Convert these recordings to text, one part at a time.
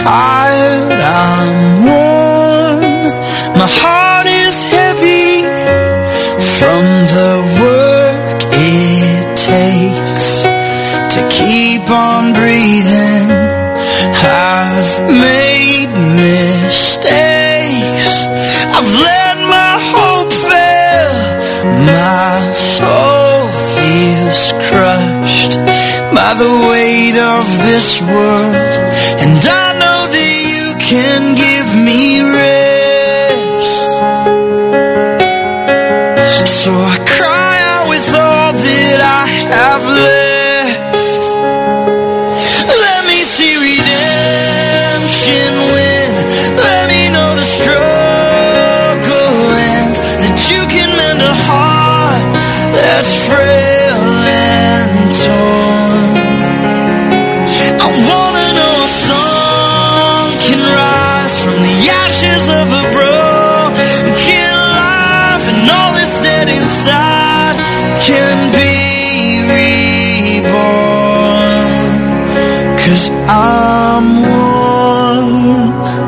tired, I'm worn. My heart is heavy from the work it takes to keep on breathing. I've made mistakes, I've let my hope fail. My soul feels crushed by the weight of this world, and I know that you can give me rest. So I cry out with all that I have left. Let me see redemption win. Let me know the struggle ends, that you can mend a heart that's frail and torn. I wanna know a song can rise from the ashes of a broken life, and all that's dead inside can be reborn. 'Cause I'm one.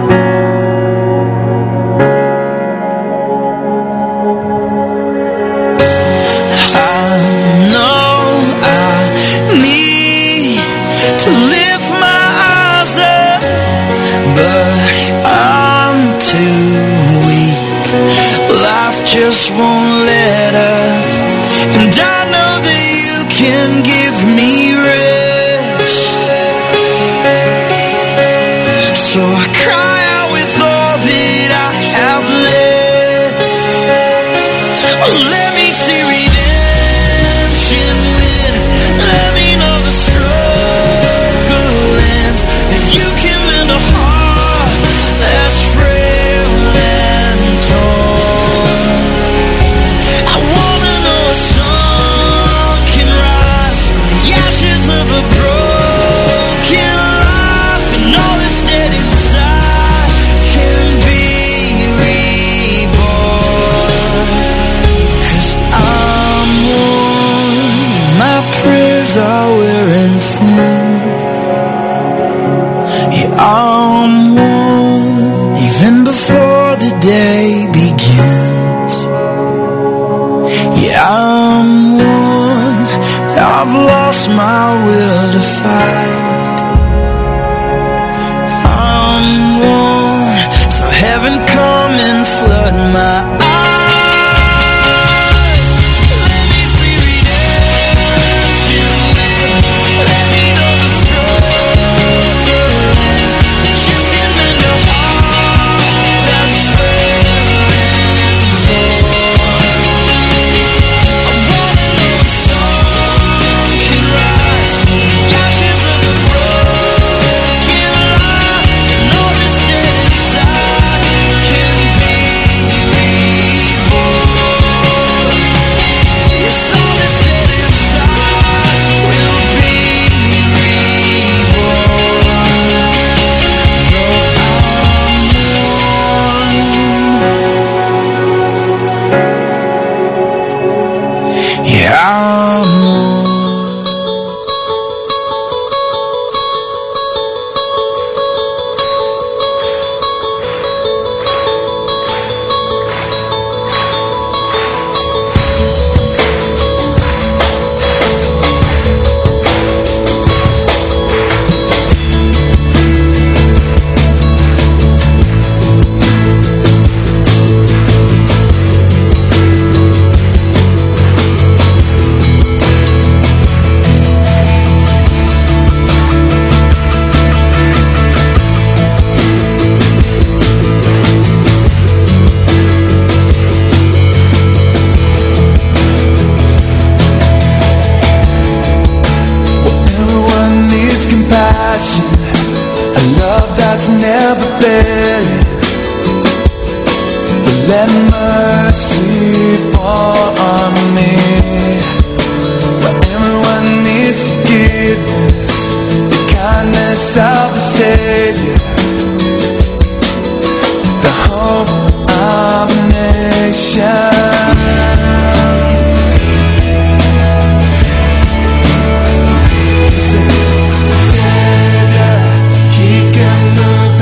I know I need to lift my eyes up, but I'm too weak. Life just won't let up, and I know that you can give me rest. So I cry out with all that I have left. Oh, let me see redemption win. Let me know the struggle ends, that you can mend a heart that's frail and torn. I wanna know a song can rise from the ashes of a broken life, and all that's dead inside can be reborn. 'Cause I'm one. My prayers are wearing thin. Yeah, I'm one. Even before the day begins. Yeah, I'm one. I've lost my will to fight. I'm one. So heaven come and flood my eyes. Let me see redemption win. Let me know the struggle ends, that you can mend a heart that's frail and torn. I wanna know a song can rise from the ashes of a broken life, and all that's dead inside can be reborn. Yes, all that's dead inside will be reborn. Though I'm one. Yeah, I'm one. Everyone needs compassion, a love that's never been. But let mercy fall on me. But everyone needs forgiveness, the kindness of a Savior, the hope of nations. Savior, He can move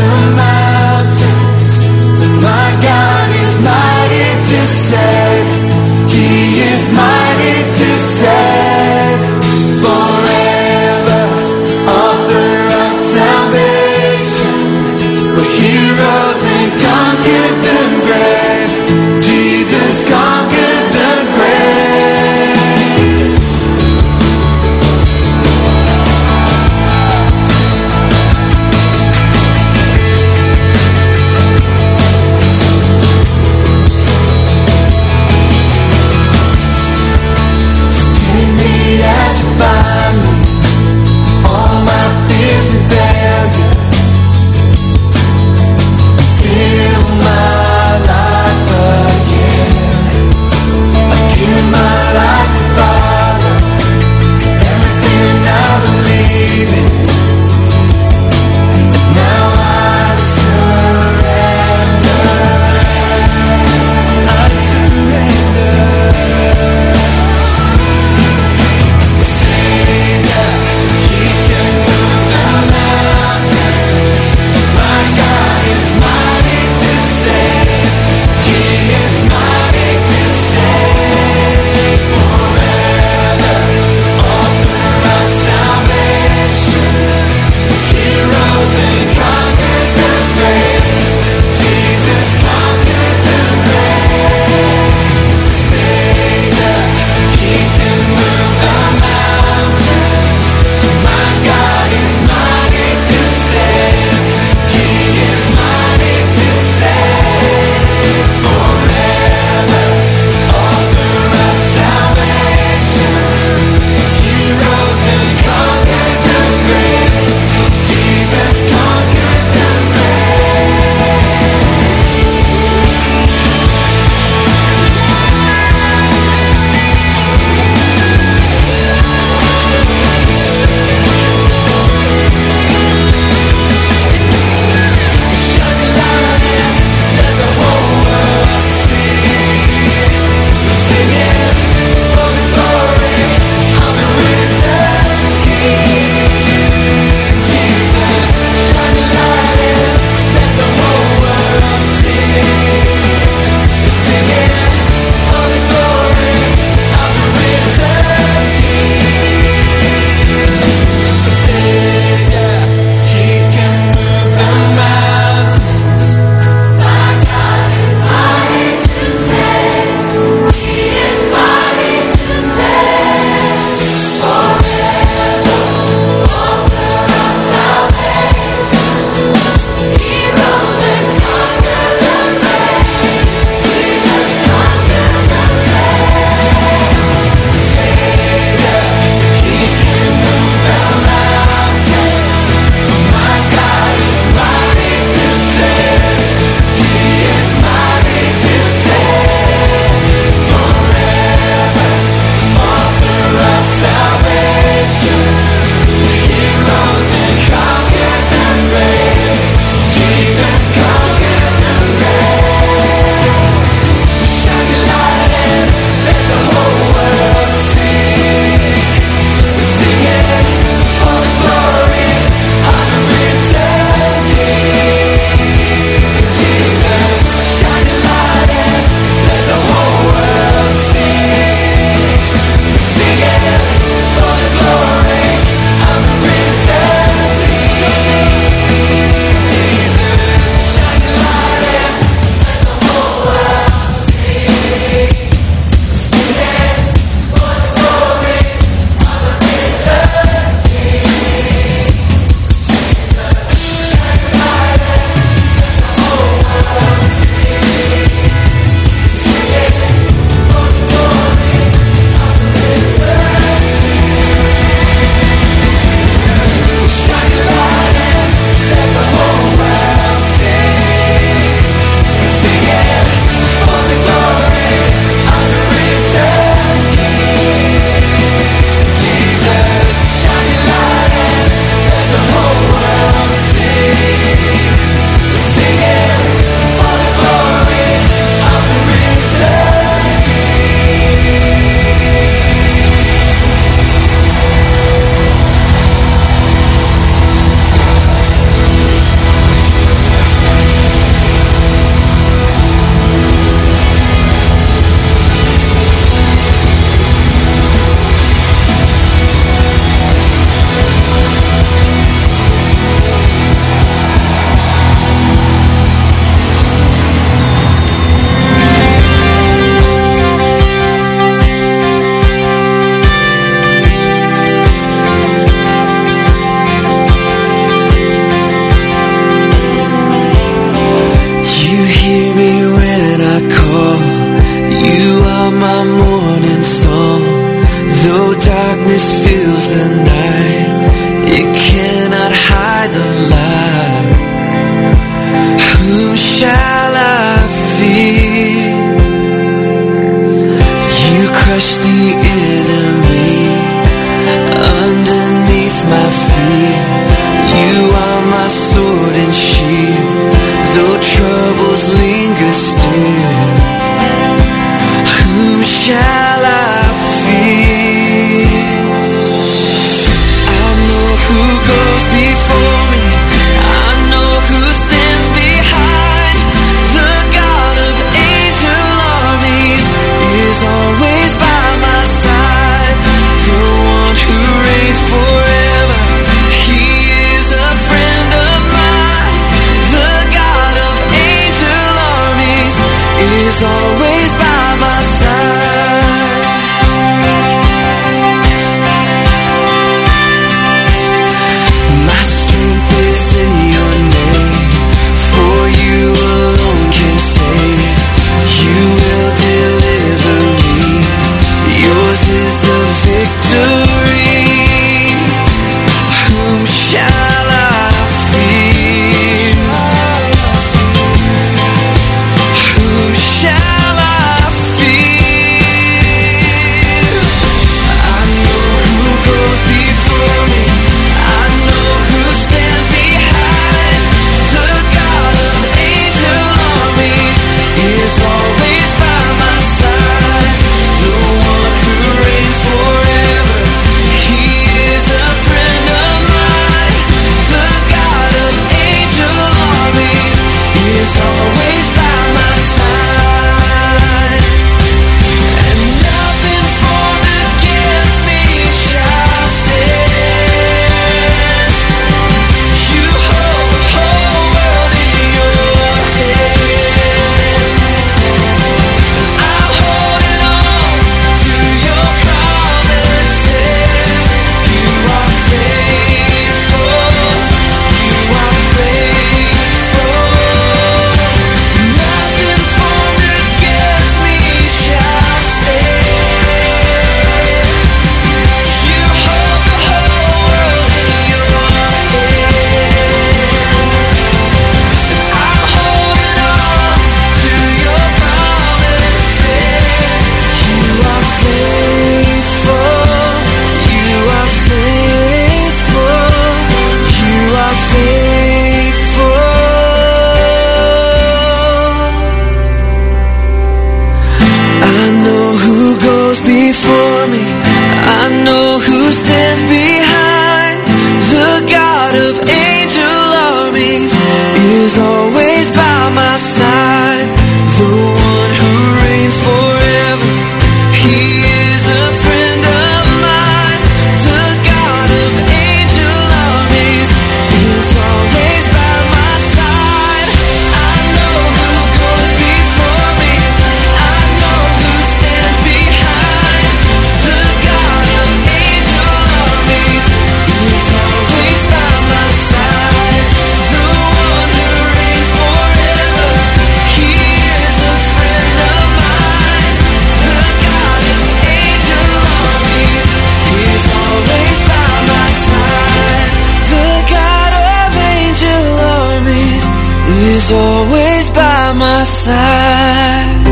outside.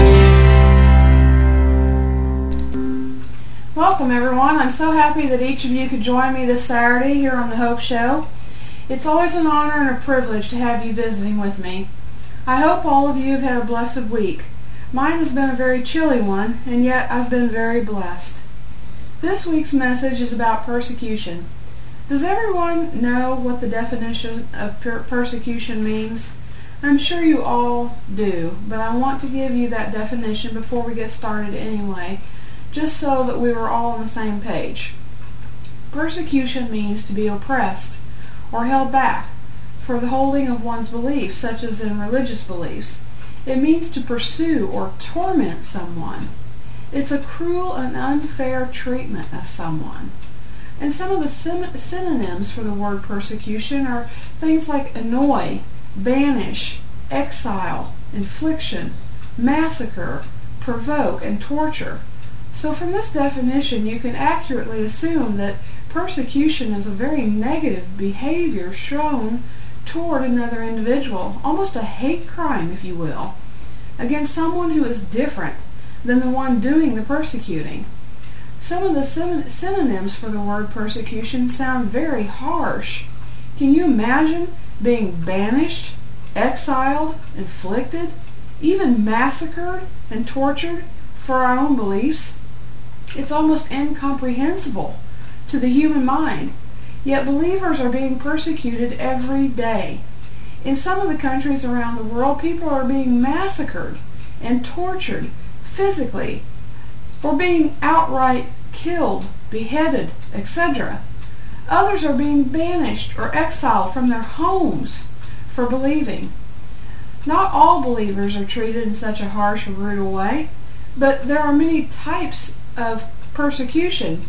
Welcome everyone. I'm so happy that each of you could join me this Saturday here on The Hope Show. It's always an honor and a privilege to have you visiting with me. I hope all of you have had a blessed week. Mine has been a very chilly one, and yet I've been very blessed. This week's message is about persecution. Does everyone know what the definition of persecution means? I'm sure you all do, but I want to give you that definition before we get started anyway, just so that we were all on the same page. Persecution means to be oppressed or held back for the holding of one's beliefs, such as in religious beliefs. It means to pursue or torment someone. It's a cruel and unfair treatment of someone. And some of the synonyms for the word persecution are things like annoy, banish, exile, infliction, massacre, provoke, and torture. So from this definition, you can accurately assume that persecution is a very negative behavior shown toward another individual, almost a hate crime, if you will, against someone who is different than the one doing the persecuting. Some of the synonyms for the word persecution sound very harsh. Can you imagine being banished, exiled, inflicted, even massacred and tortured for our own beliefs? It's almost incomprehensible to the human mind. Yet believers are being persecuted every day. In some of the countries around the world, people are being massacred and tortured physically, or being outright killed, beheaded, etc. Others are being banished or exiled from their homes for believing. Not all believers are treated in such a harsh or brutal way, but there are many types of persecution.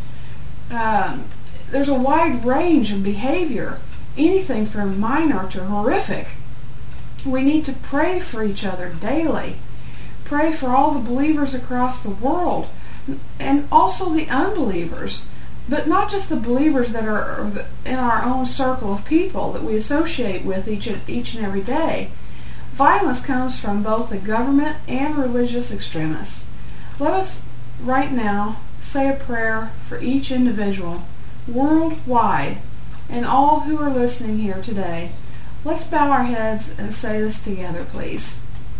There's a wide range of behavior, anything from minor to horrific. We need to pray for each other daily. Pray for all the believers across the world, and also the unbelievers, but not just the believers that are in our own circle of people that we associate with each and every day. Violence comes from both the government and religious extremists. Let us right now say a prayer for each individual worldwide and all who are listening here today. Let's bow our heads and say this together, please.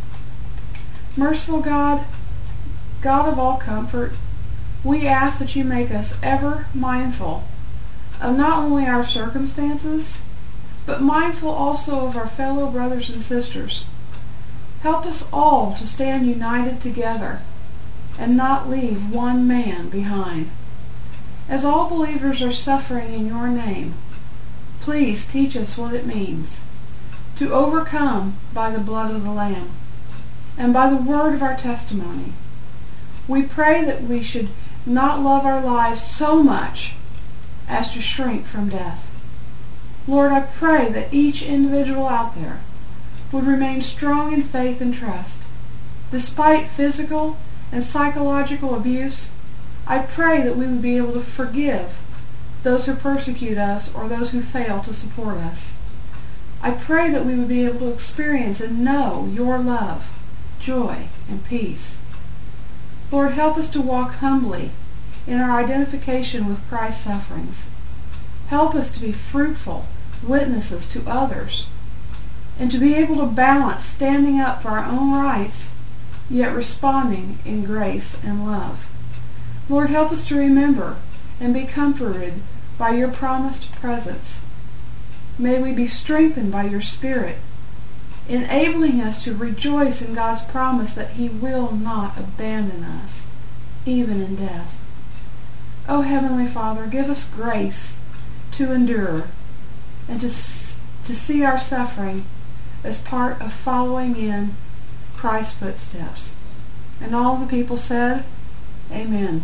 Merciful God, God of all comfort, we ask that you make us ever mindful of not only our circumstances, but mindful also of our fellow brothers and sisters. Help us all to stand united together and not leave one man behind. As all believers are suffering in your name, please teach us what it means to overcome by the blood of the Lamb and by the word of our testimony. We pray that we should not love our lives so much as to shrink from death. Lord, I pray that each individual out there would remain strong in faith and trust. Despite physical and psychological abuse, I pray that we would be able to forgive those who persecute us or those who fail to support us. I pray that we would be able to experience and know your love, joy, and peace. Lord, help us to walk humbly in our identification with Christ's sufferings. Help us to be fruitful witnesses to others and to be able to balance standing up for our own rights, yet responding in grace and love. Lord, help us to remember and be comforted by your promised presence. May we be strengthened by your Spirit, enabling us to rejoice in God's promise that he will not abandon us, even in death. O Heavenly Father, give us grace to endure and to see our suffering as part of following in Christ's footsteps. And all the people said, Amen.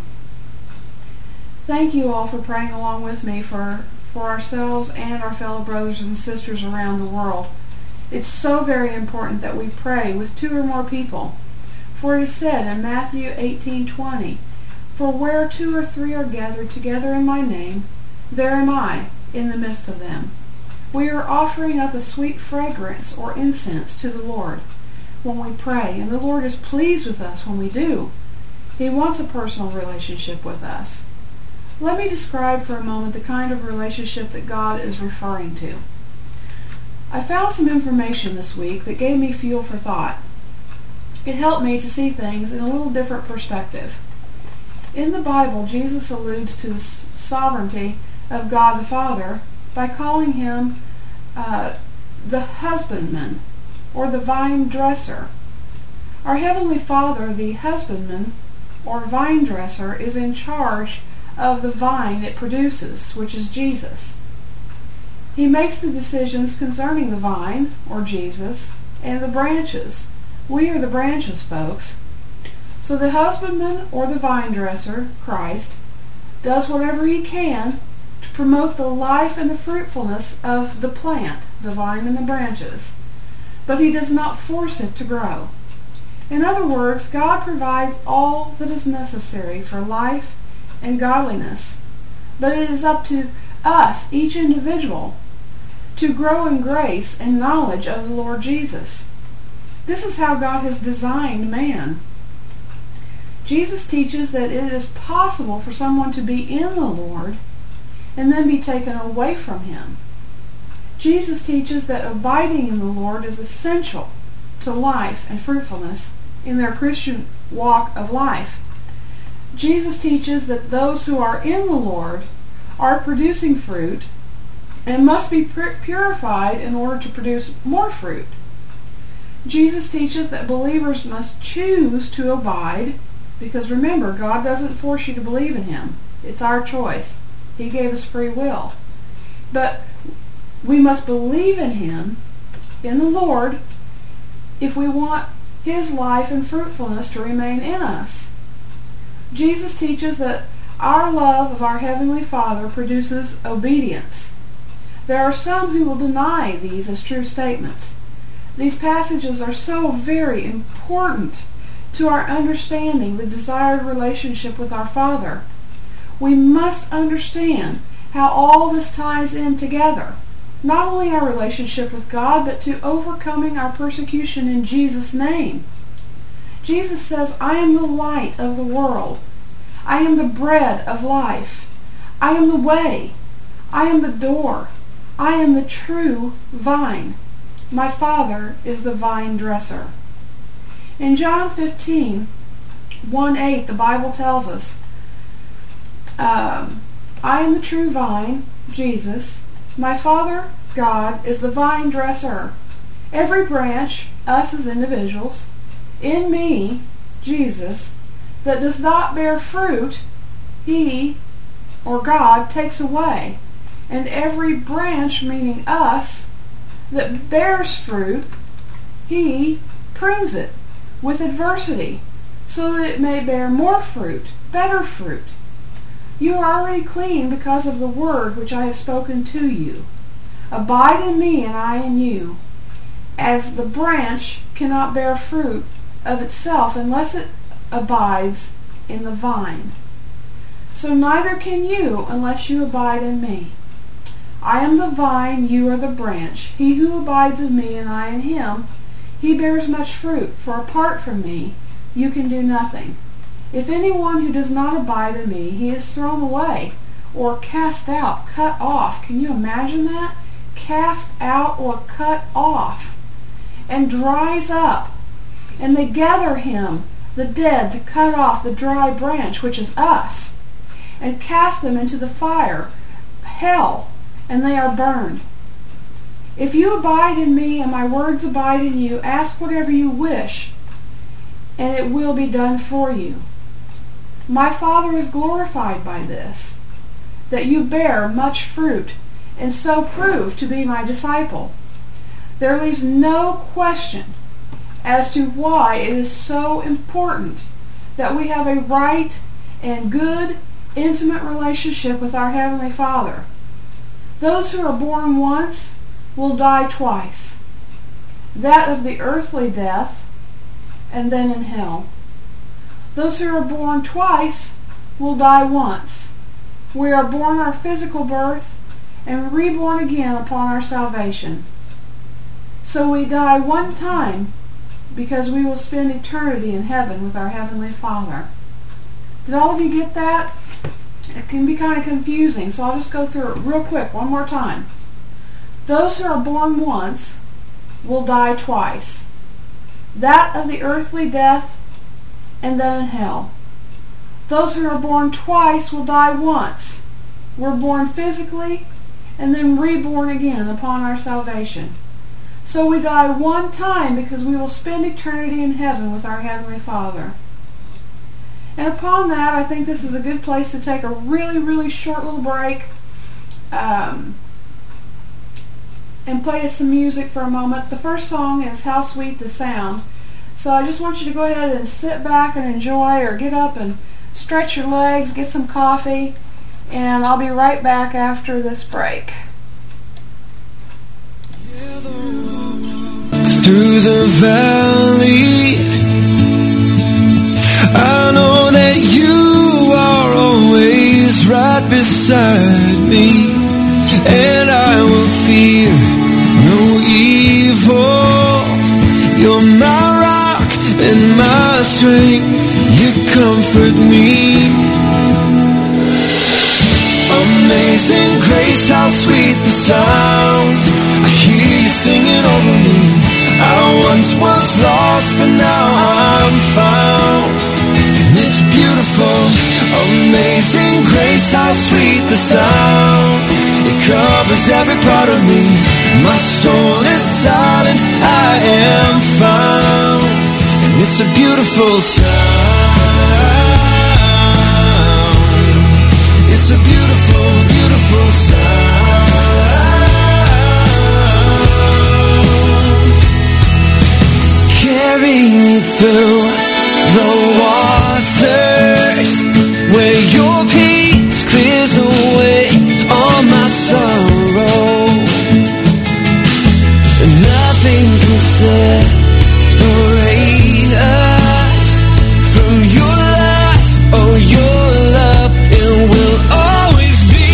Thank you all for praying along with me for ourselves and our fellow brothers and sisters around the world. It's so very important that we pray with 2 or more people. For it is said in Matthew 18:20, "For where 2 or 3 are gathered together in my name, there am I in the midst of them." We are offering up a sweet fragrance or incense to the Lord. when we pray, and the Lord is pleased with us when we do. He wants a personal relationship with us. Let me describe for a moment the kind of relationship that God is referring to. I found some information this week that gave me fuel for thought. It helped me to see things in a little different perspective. In the Bible, Jesus alludes to the sovereignty of God the Father by calling him the husbandman, or the vine dresser. Our Heavenly Father, the husbandman, or vine dresser, is in charge of the vine it produces, which is Jesus. He makes the decisions concerning the vine, or Jesus, and the branches. We are the branches, folks. So the husbandman, or the vine dresser, Christ, does whatever he can to promote the life and the fruitfulness of the plant, the vine and the branches. But he does not force it to grow. In other words, God provides all that is necessary for life and godliness. But it is up to us, each individual, to grow in grace and knowledge of the Lord Jesus. This is how God has designed man. Jesus teaches that it is possible for someone to be in the Lord and then be taken away from him. Jesus teaches that abiding in the Lord is essential to life and fruitfulness in their Christian walk of life. Jesus teaches that those who are in the Lord are producing fruit and must be purified in order to produce more fruit. Jesus teaches that believers must choose to abide, because remember, God doesn't force you to believe in him. It's our choice. He gave us free will. But we must believe in him, in the Lord, if we want his life and fruitfulness to remain in us. Jesus teaches that our love of our Heavenly Father produces obedience. There are some who will deny these as true statements. These passages are so very important to our understanding the desired relationship with our Father. We must understand how all this ties in together. Not only our relationship with God, but to overcoming our persecution in Jesus' name. Jesus says, I am the light of the world. I am the bread of life. I am the way. I am the door. I am the true vine. My Father is the vine dresser. In John 15:1-8, the Bible tells us, I am the true vine, Jesus. My Father, God, is the vine dresser. Every branch, us as individuals, in me, Jesus, that does not bear fruit, he, or God, takes away. And every branch, meaning us, that bears fruit, he prunes it with adversity, so that it may bear more fruit, better fruit. You are already clean because of the word which I have spoken to you. Abide in me, and I in you. As the branch cannot bear fruit of itself unless it abides in the vine, so neither can you unless you abide in me. I am the vine, you are the branch. He who abides in me and I in him, he bears much fruit, for apart from me you can do nothing. If anyone who does not abide in me, he is thrown away, or cast out, cut off. Can you imagine that? Cast out or cut off, and dries up. And they gather him, the dead, to cut off the dry branch, which is us, and cast them into the fire, hell, and they are burned. If you abide in me and my words abide in you, ask whatever you wish, and it will be done for you. My Father is glorified by this, that you bear much fruit, and so prove to be my disciple. There leaves no question as to why it is so important that we have a right and good, intimate relationship with our Heavenly Father. Those who are born once will die twice, that of the earthly death and then in hell. Those who are born twice will die once. We are born our physical birth and reborn again upon our salvation. So we die one time because we will spend eternity in heaven with our Heavenly Father. Did all of you get that? It can be kind of confusing, so I'll just go through it real quick one more time. Those who are born once will die twice. That of the earthly death and then in hell. Those who are born twice will die once. We're born physically and then reborn again upon our salvation. So we die one time because we will spend eternity in heaven with our Heavenly Father. And upon that, I think this is a good place to take a really, really short little break and play us some music for a moment. The first song is How Sweet the Sound. So I just want you to go ahead and sit back and enjoy, or get up and stretch your legs, get some coffee, and I'll be right back after this break. Through the valley, I know that you are always right beside me, and I will fear no evil. You're my rock and my strength, you comfort me. Amazing grace, how sweet the sound, I hear you singing over me. I once was lost, but now I'm found, and it's beautiful. Amazing grace, how sweet the sound, it covers every part of me. My soul is silent, I am found, and it's a beautiful sound. It's a beautiful, beautiful sound. Carry me through the waters, where your peace clears away all my sorrow. Nothing can separate us from your love, oh your love, it will always be.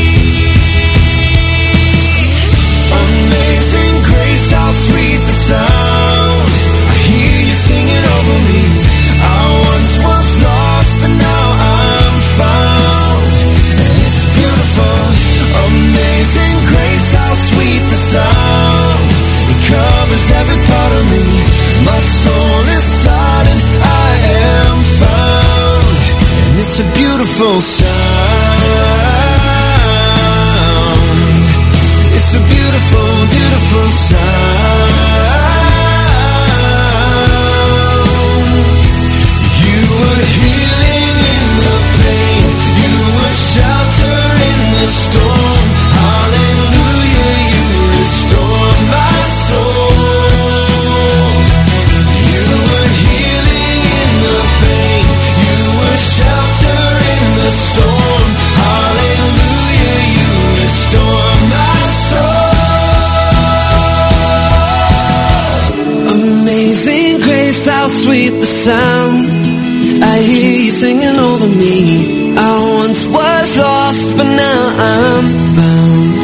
Amazing grace, how sweet the sound, singing over me. I once was lost, but now I'm found, and it's beautiful. Amazing grace, how sweet the sound, it covers every part of me. My soul is silent, I am found, and it's a beautiful sound. It's a beautiful, beautiful sound. Healing in the pain, you were shelter in the storm. Hallelujah, you restore my soul. You were healing in the pain, you were shelter in the storm. Hallelujah, you restore my soul. Amazing grace, how sweet the sound, I hear you singing over me. I once was lost, but now I'm found.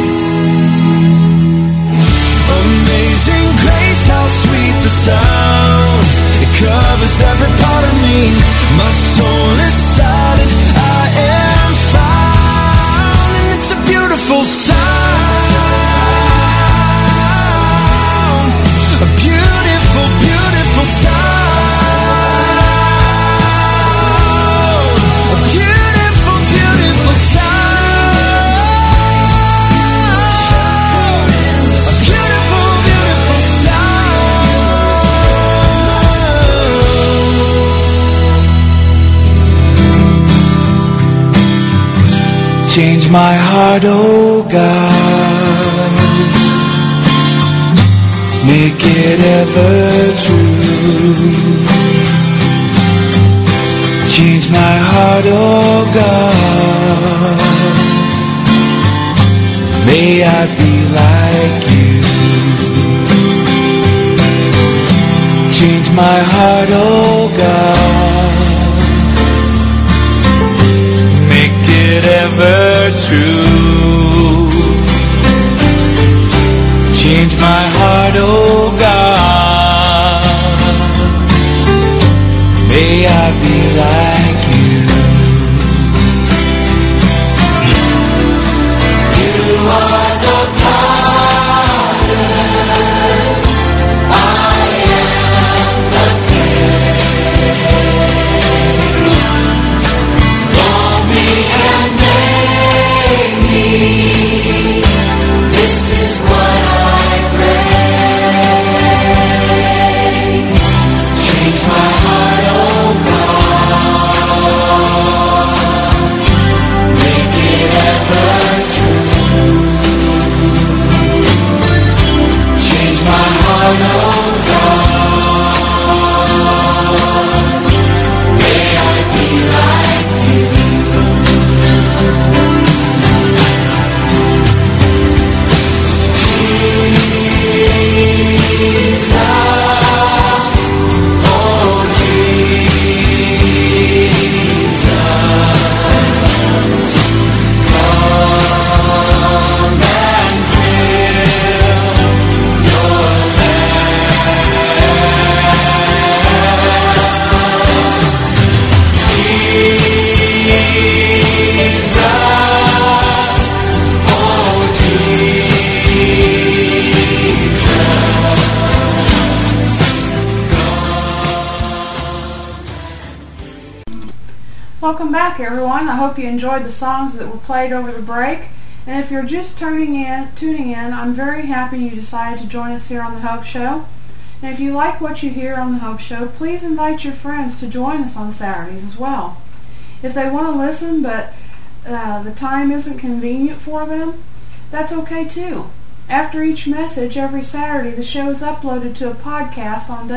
Amazing grace, how sweet the sound, it covers every part of me. My soul is silent, I am found, and it's a beautiful sound. A beautiful, beautiful sound. Change my heart, oh God, make it ever true. Change my heart, oh God, may I be like you. Change my heart, oh God, ever true. Change my heart, oh God, Welcome back, everyone. I hope you enjoyed the songs that were played over the break. And if you're just tuning in, I'm very happy you decided to join us here on The Hope Show. And if you like what you hear on The Hope Show, please invite your friends to join us on Saturdays as well. If they want to listen but the time isn't convenient for them, that's okay too. After each message every Saturday, the show is uploaded to a podcast on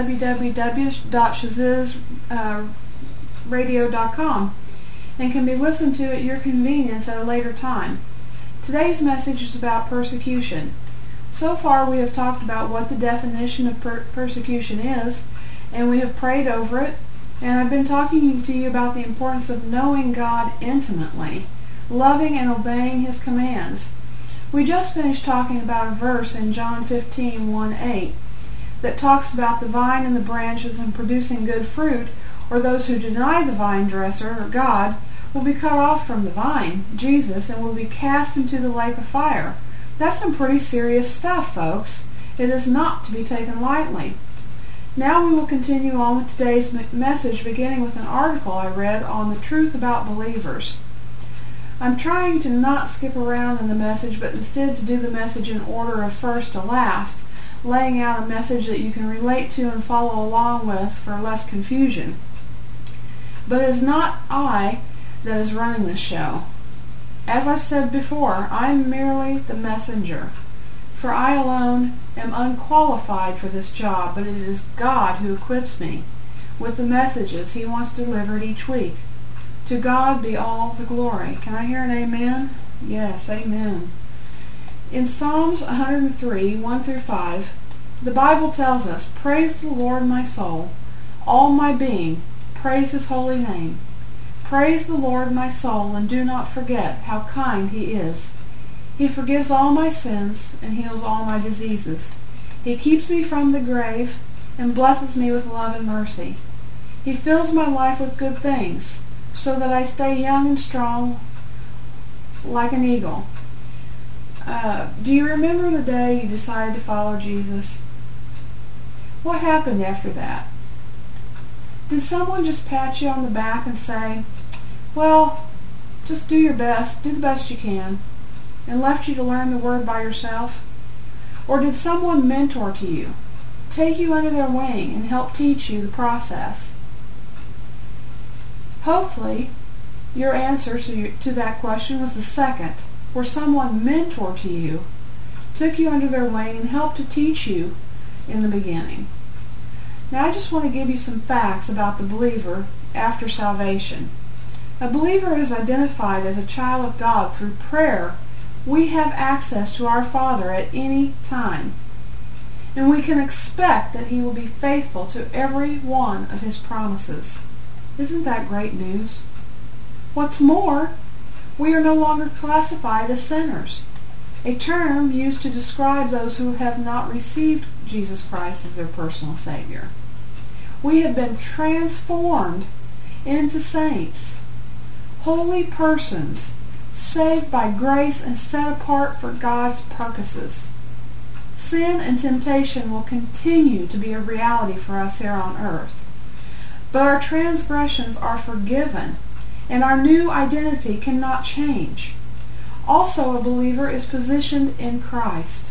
www.shazizradio.com and can be listened to at your convenience at a later time. Today's message is about persecution. So far we have talked about what the definition of persecution is, and we have prayed over it, and I've been talking to you about the importance of knowing God intimately, loving and obeying His commands. We just finished talking about a verse in John 15:1-8 that talks about the vine and the branches and producing good fruit, or those who deny the vine dresser, or God, will be cut off from the vine, Jesus, and will be cast into the lake of fire. That's some pretty serious stuff, folks. It is not to be taken lightly. Now we will continue on with today's message, beginning with an article I read on the truth about believers. I'm trying to not skip around in the message, but instead to do the message in order of first to last, laying out a message that you can relate to and follow along with for less confusion. But it is not I that is running this show. As I've said before, I am merely the messenger, for I alone am unqualified for this job, but it is God who equips me with the messages He wants delivered each week. To God be all the glory. Can I hear an amen? Yes, amen. In Psalms 103, 1-5, the Bible tells us, "Praise the Lord, my soul, all my being, praise His holy name. Praise the Lord, my soul, and do not forget how kind He is. He forgives all my sins and heals all my diseases. He keeps me from the grave and blesses me with love and mercy. He fills my life with good things, so that I stay young and strong like an eagle." Do you remember the day you decided to follow Jesus? What happened after that? Did someone just pat you on the back and say, "Well, just do your best, do the best you can," and left you to learn the Word by yourself? Or did someone mentor to you, take you under their wing, and help teach you the process? Hopefully, your answer to that question was the second, where someone mentored to you, took you under their wing, and helped to teach you in the beginning. Now I just want to give you some facts about the believer after salvation. A believer is identified as a child of God through prayer. We have access to our Father at any time, and we can expect that He will be faithful to every one of His promises. Isn't that great news? What's more, we are no longer classified as sinners, a term used to describe those who have not received Jesus Christ as their personal Savior. We have been transformed into saints, holy persons, saved by grace and set apart for God's purposes. Sin and temptation will continue to be a reality for us here on earth, but our transgressions are forgiven, and our new identity cannot change. Also, a believer is positioned in Christ.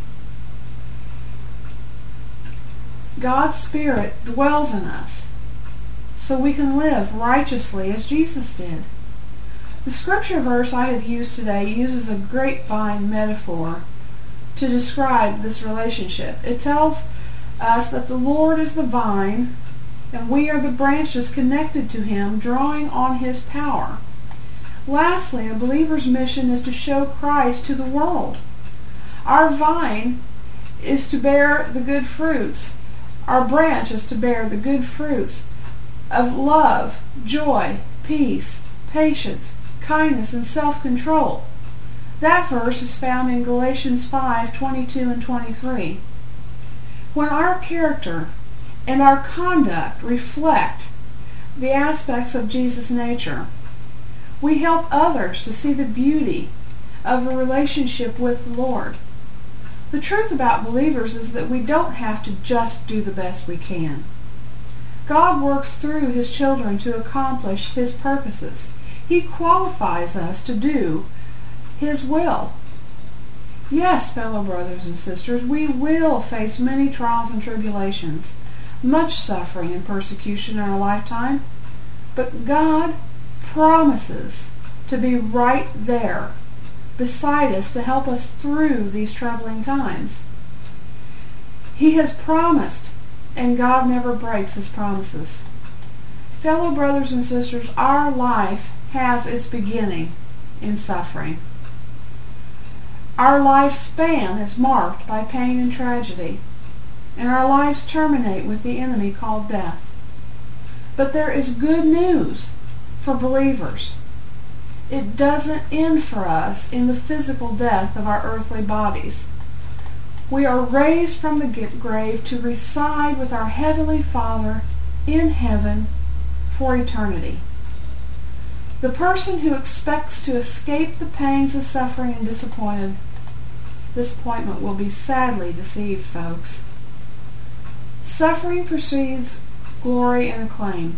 God's Spirit dwells in us, so we can live righteously as Jesus did. The scripture verse I have used today uses a grapevine metaphor to describe this relationship. It tells us that the Lord is the vine, and we are the branches connected to Him, drawing on His power. Lastly, a believer's mission is to show Christ to the world. Our vine is to bear the good fruits. Our branch is to bear the good fruits of love, joy, peace, patience, kindness, and self-control. That verse is found in Galatians 5:22 and 23. When our character and our conduct reflect the aspects of Jesus' nature, we help others to see the beauty of a relationship with the Lord. The truth about believers is that we don't have to just do the best we can. God works through His children to accomplish His purposes. He qualifies us to do His will. Yes, fellow brothers and sisters, we will face many trials and tribulations, much suffering and persecution in our lifetime, but God promises to be right there beside us to help us through these troubling times. He has promised, and God never breaks His promises. Fellow brothers and sisters, our life has its beginning in suffering. Our lifespan is marked by pain and tragedy, and our lives terminate with the enemy called death. But there is good news for believers. It doesn't end for us in the physical death of our earthly bodies. We are raised from the grave to reside with our Heavenly Father in heaven for eternity. The person who expects to escape the pangs of suffering and disappointment will be sadly deceived, folks. Suffering precedes glory and acclaim.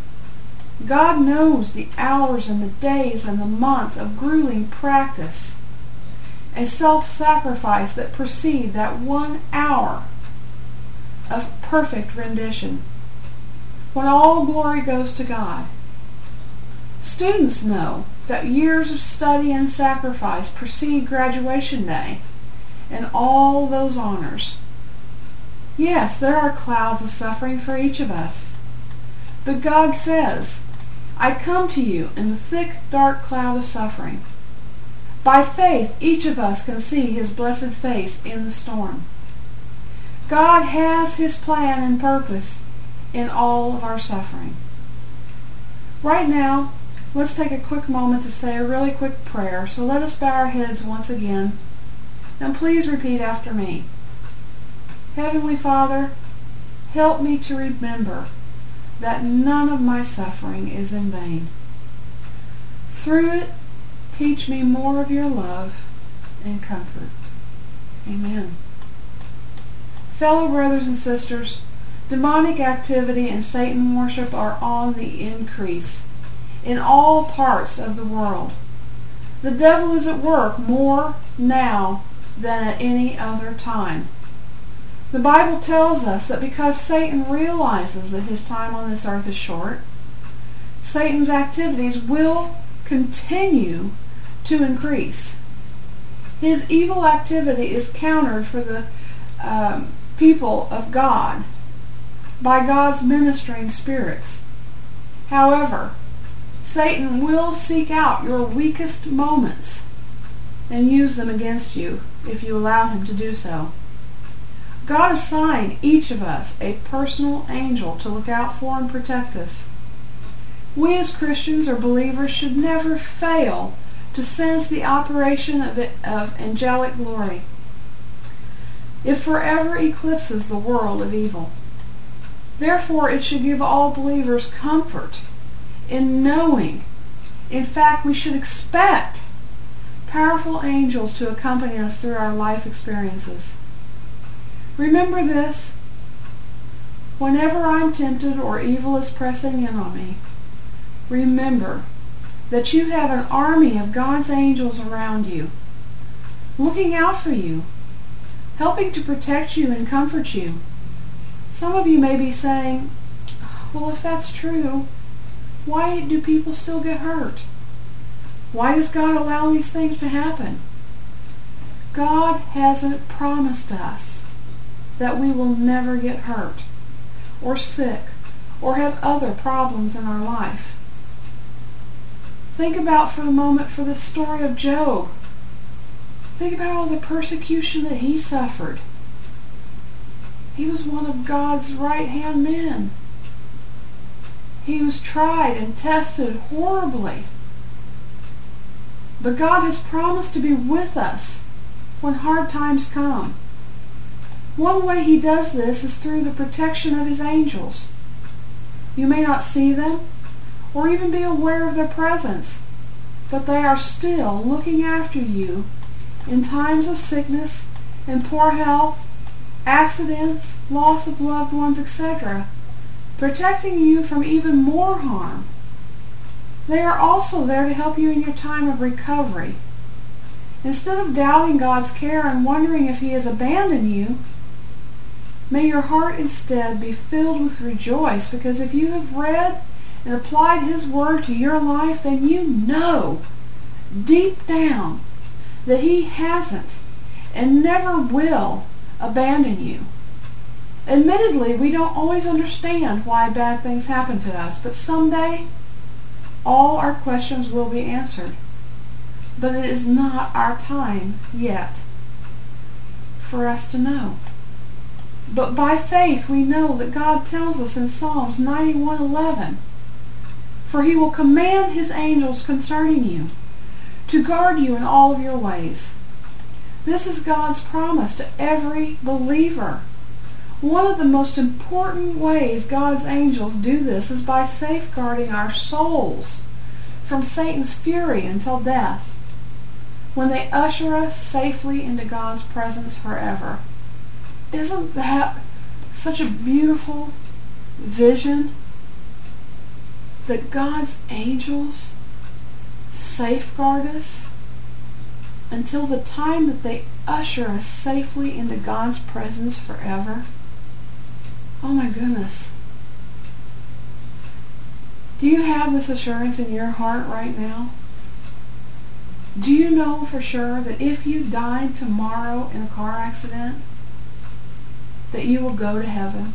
God knows the hours and the days and the months of grueling practice and self-sacrifice that precede that 1 hour of perfect rendition, when all glory goes to God. Students know that years of study and sacrifice precede graduation day and all those honors. Yes, there are clouds of suffering for each of us. But God says, I come to you in the thick, dark cloud of suffering. By faith, each of us can see His blessed face in the storm. God has His plan and purpose in all of our suffering. Right now, let's take a quick moment to say a really quick prayer. So let us bow our heads once again, and please repeat after me. Heavenly Father, help me to remember that none of my suffering is in vain. Through it, teach me more of your love and comfort. Amen. Fellow brothers and sisters, demonic activity and Satan worship are on the increase in all parts of the world. The devil is at work more now than at any other time. The Bible tells us that because Satan realizes that his time on this earth is short, Satan's activities will continue to increase. His evil activity is countered for the people of God by God's ministering spirits. However, Satan will seek out your weakest moments and use them against you if you allow him to do so. God assigned each of us a personal angel to look out for and protect us. We as Christians or believers should never fail to sense the operation of angelic glory. It forever eclipses the world of evil. Therefore, it should give all believers comfort in knowing, in fact, we should expect powerful angels to accompany us through our life experiences. Remember this: whenever I'm tempted or evil is pressing in on me, remember that you have an army of God's angels around you, looking out for you, helping to protect you and comfort you. Some of you may be saying, well, if that's true, why do people still get hurt? Why does God allow these things to happen? God hasn't promised us that we will never get hurt or sick or have other problems in our life. Think about for a moment for the story of Job. Think about all the persecution that he suffered. He was one of God's right-hand men. He was tried and tested horribly. But God has promised to be with us when hard times come. One way He does this is through the protection of His angels. You may not see them or even be aware of their presence, but they are still looking after you in times of sickness and poor health, accidents, loss of loved ones, etc., protecting you from even more harm. They are also there to help you in your time of recovery. Instead of doubting God's care and wondering if He has abandoned you, may your heart instead be filled with rejoice, because if you have read and applied His Word to your life, then you know deep down that He hasn't and never will abandon you. Admittedly, we don't always understand why bad things happen to us, but someday all our questions will be answered. But it is not our time yet for us to know. But by faith we know that God tells us in Psalms 91:11, "For He will command His angels concerning you, to guard you in all of your ways." This is God's promise to every believer. One of the most important ways God's angels do this is by safeguarding our souls from Satan's fury until death, when they usher us safely into God's presence forever. Isn't that such a beautiful vision? That God's angels safeguard us until the time that they usher us safely into God's presence forever. Oh my goodness. Do you have this assurance in your heart right now? Do you know for sure that if you died tomorrow in a car accident, that you will go to heaven?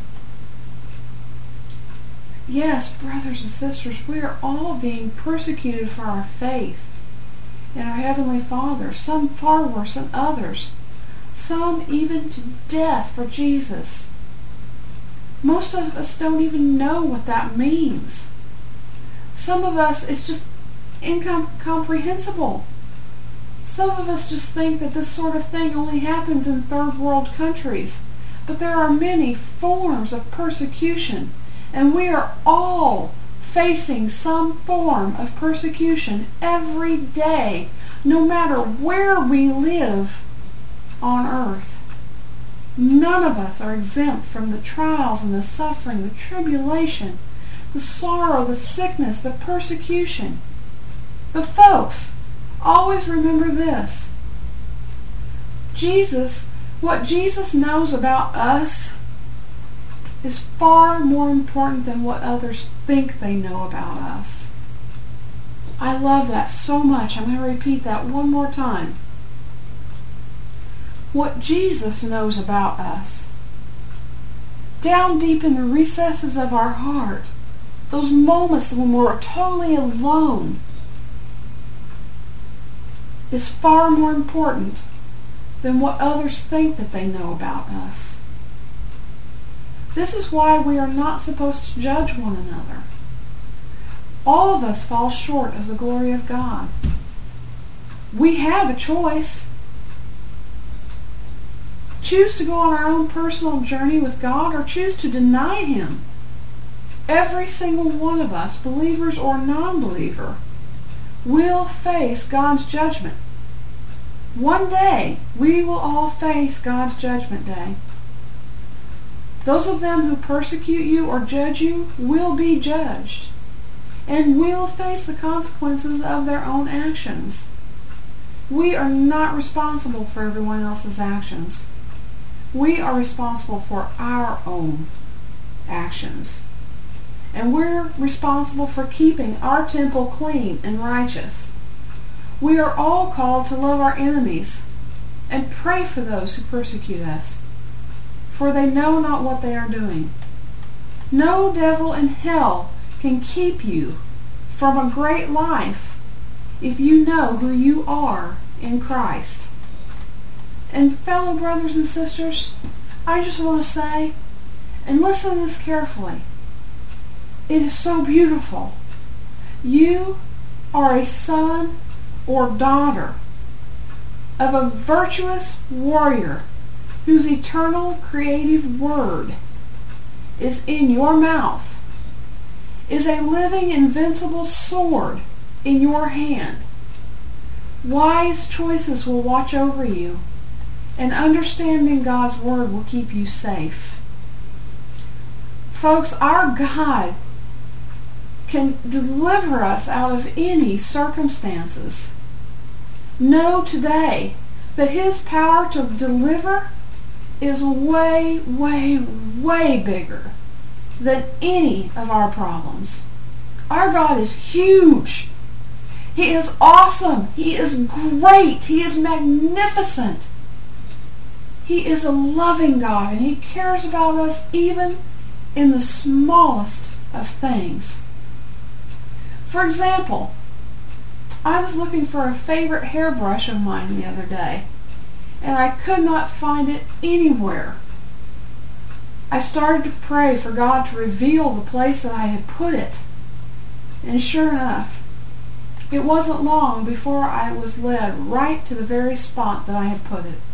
Yes, brothers and sisters, we are all being persecuted for our faith in our Heavenly Father, some far worse than others, some even to death for Jesus. Most of us don't even know what that means. Some of us, it's just incomprehensible. Some of us just think that this sort of thing only happens in third world countries. But there are many forms of persecution, and we are all facing some form of persecution every day, no matter where we live on earth. None of us are exempt from the trials and the suffering, the tribulation, the sorrow, the sickness, the persecution. But folks, always remember this. What Jesus knows about us is far more important than what others think they know about us. I love that so much. I'm going to repeat that one more time. What Jesus knows about us, down deep in the recesses of our heart, those moments when we're totally alone, is far more important than what others think that they know about us. This is why we are not supposed to judge one another. All of us fall short of the glory of God. We have a choice. Choose to go on our own personal journey with God, or choose to deny Him. Every single one of us, believers or non-believer, will face God's judgment. One day, we will all face God's judgment day. Those of them who persecute you or judge you will be judged and will face the consequences of their own actions. We are not responsible for everyone else's actions. We are responsible for our own actions. And we're responsible for keeping our temple clean and righteous. We are all called to love our enemies and pray for those who persecute us, for they know not what they are doing. No devil in hell can keep you from a great life if you know who you are in Christ. And fellow brothers and sisters, I just want to say, and listen to this carefully, it is so beautiful. You are a son or daughter of a virtuous warrior whose eternal creative word is in your mouth, is a living invincible sword in your hand. Wise choices will watch over you, and understanding God's word will keep you safe. Folks, our God can deliver us out of any circumstances. Know today that His power to deliver is way, way, way bigger than any of our problems. Our God is huge. He is awesome. He is great. He is magnificent. He is a loving God, and He cares about us even in the smallest of things. For example, I was looking for a favorite hairbrush of mine the other day, and I could not find it anywhere. I started to pray for God to reveal the place that I had put it, and sure enough, it wasn't long before I was led right to the very spot that I had put it.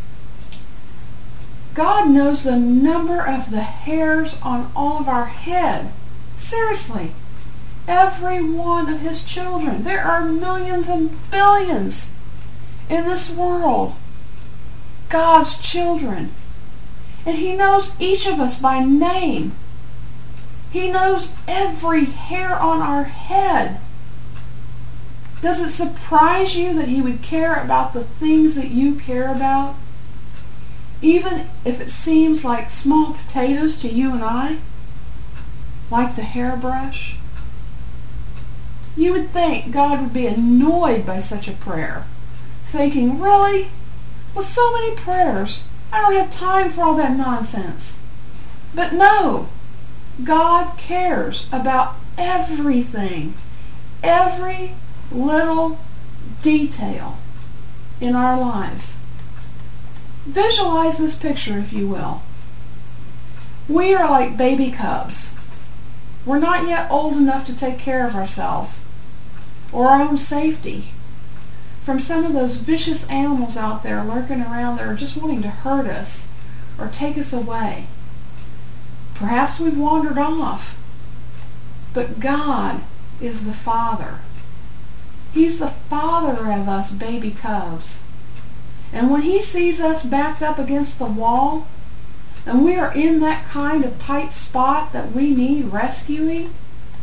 God knows the number of the hairs on all of our head. Seriously, every one of His children. There are millions and billions in this world. God's children. And He knows each of us by name. He knows every hair on our head. Does it surprise you that He would care about the things that you care about? Even if it seems like small potatoes to you and I? Like the hairbrush? You would think God would be annoyed by such a prayer, thinking, really? With so many prayers, I don't have time for all that nonsense. But no, God cares about everything, every little detail in our lives. Visualize this picture, if you will. We are like baby cubs. We're not yet old enough to take care of ourselves or our own safety from some of those vicious animals out there lurking around that are just wanting to hurt us or take us away. Perhaps we've wandered off, but God is the Father. He's the Father of us baby cubs. And when He sees us backed up against the wall, and we are in that kind of tight spot that we need rescuing,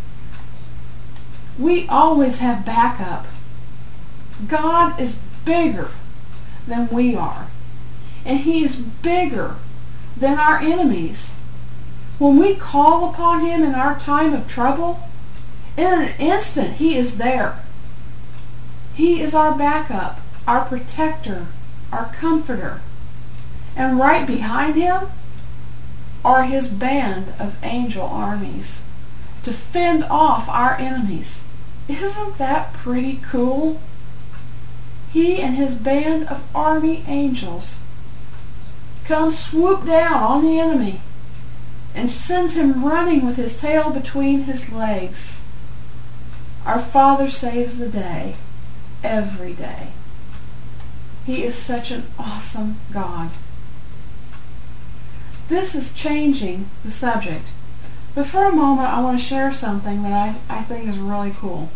we always have backup. God is bigger than we are. And He is bigger than our enemies. When we call upon Him in our time of trouble, in an instant He is there. He is our backup, our protector, our comforter. And right behind Him are His band of angel armies to fend off our enemies. Isn't that pretty cool? He and His band of army angels come swoop down on the enemy and sends him running with his tail between his legs. Our Father saves the day every day. He is such an awesome God. This is changing the subject. But for a moment, I want to share something that I think is really cool.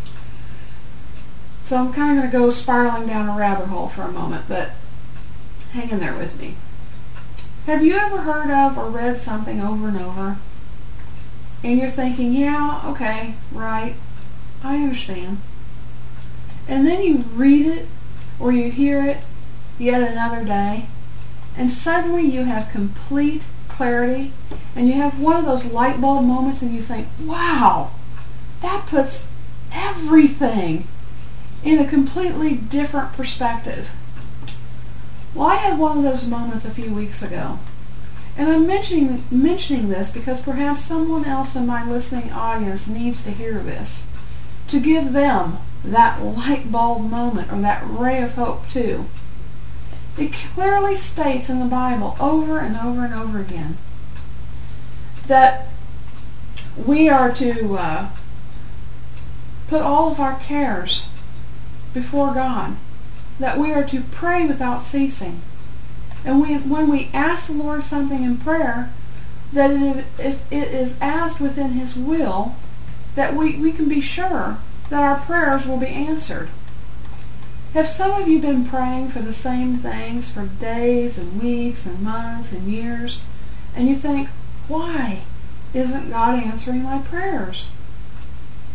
So I'm kind of going to go spiraling down a rabbit hole for a moment, but hang in there with me. Have you ever heard of or read something over and over, and you're thinking, yeah, okay, right, I understand. And then you read it or you hear it yet another day, and suddenly you have complete clarity, and you have one of those light bulb moments and you think, wow, that puts everything in a completely different perspective. Well, I had one of those moments a few weeks ago, and I'm mentioning this because perhaps someone else in my listening audience needs to hear this, to give them that light bulb moment or that ray of hope too. It clearly states in the Bible over and over and over again that we are to put all of our cares before God, that we are to pray without ceasing. And when we ask the Lord something in prayer, that if it is asked within His will, that we can be sure that our prayers will be answered. Have some of you been praying for the same things for days and weeks and months and years, and you think, why isn't God answering my prayers?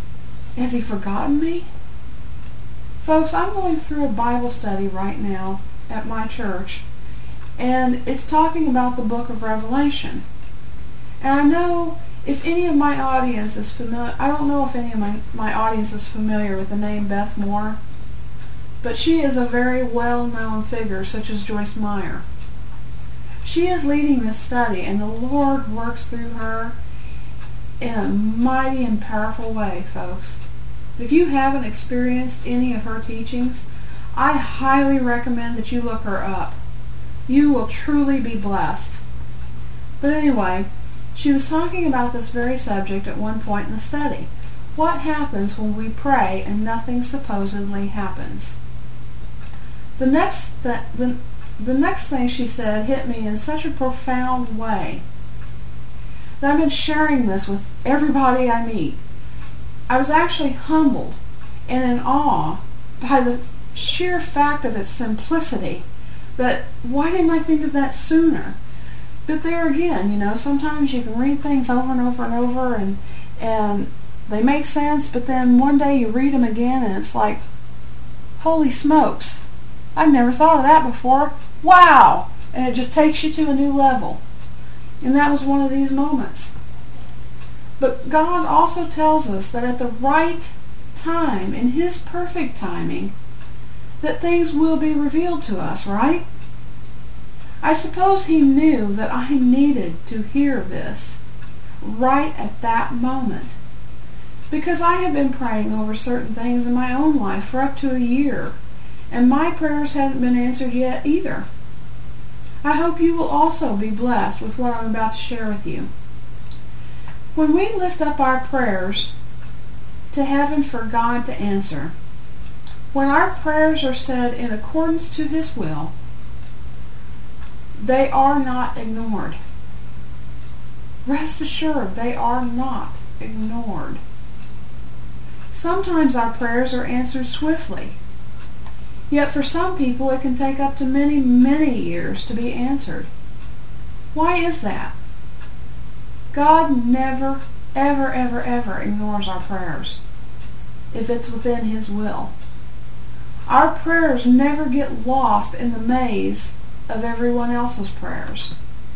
Has he forgotten me? Folks, I'm going through a Bible study right now at my church, and it's talking about the book of Revelation. And I know if any of my audience is familiar, I don't know if any of my audience is familiar with the name Beth Moore, but she is a very well-known figure, such as Joyce Meyer. She is leading this study, and the Lord works through her in a mighty and powerful way, folks. If you haven't experienced any of her teachings, I highly recommend that you look her up. You will truly be blessed. But anyway, she was talking about this very subject at one point in the study. What happens when we pray and nothing supposedly happens? The next thing she said hit me in such a profound way that I've been sharing this with everybody I meet. I was actually humbled and in awe by the sheer fact of its simplicity. But why didn't I think of that sooner? But there again, sometimes you can read things over and over and over and they make sense, but then one day you read them again and it's like, holy smokes, I've never thought of that before. Wow! And it just takes you to a new level. And that was one of these moments. But God also tells us that at the right time, in His perfect timing, that things will be revealed to us, right? I suppose He knew that I needed to hear this right at that moment, because I have been praying over certain things in my own life for up to a year, and my prayers haven't been answered yet either. I hope you will also be blessed with what I'm about to share with you. When we lift up our prayers to heaven for God to answer, when our prayers are said in accordance to His will, they are not ignored. Rest assured, they are not ignored. Sometimes our prayers are answered swiftly, yet for some people it can take up to many, many years to be answered. Why is that? God never, ever, ever, ever ignores our prayers if it's within His will. Our prayers never get lost in the maze of everyone else's prayers.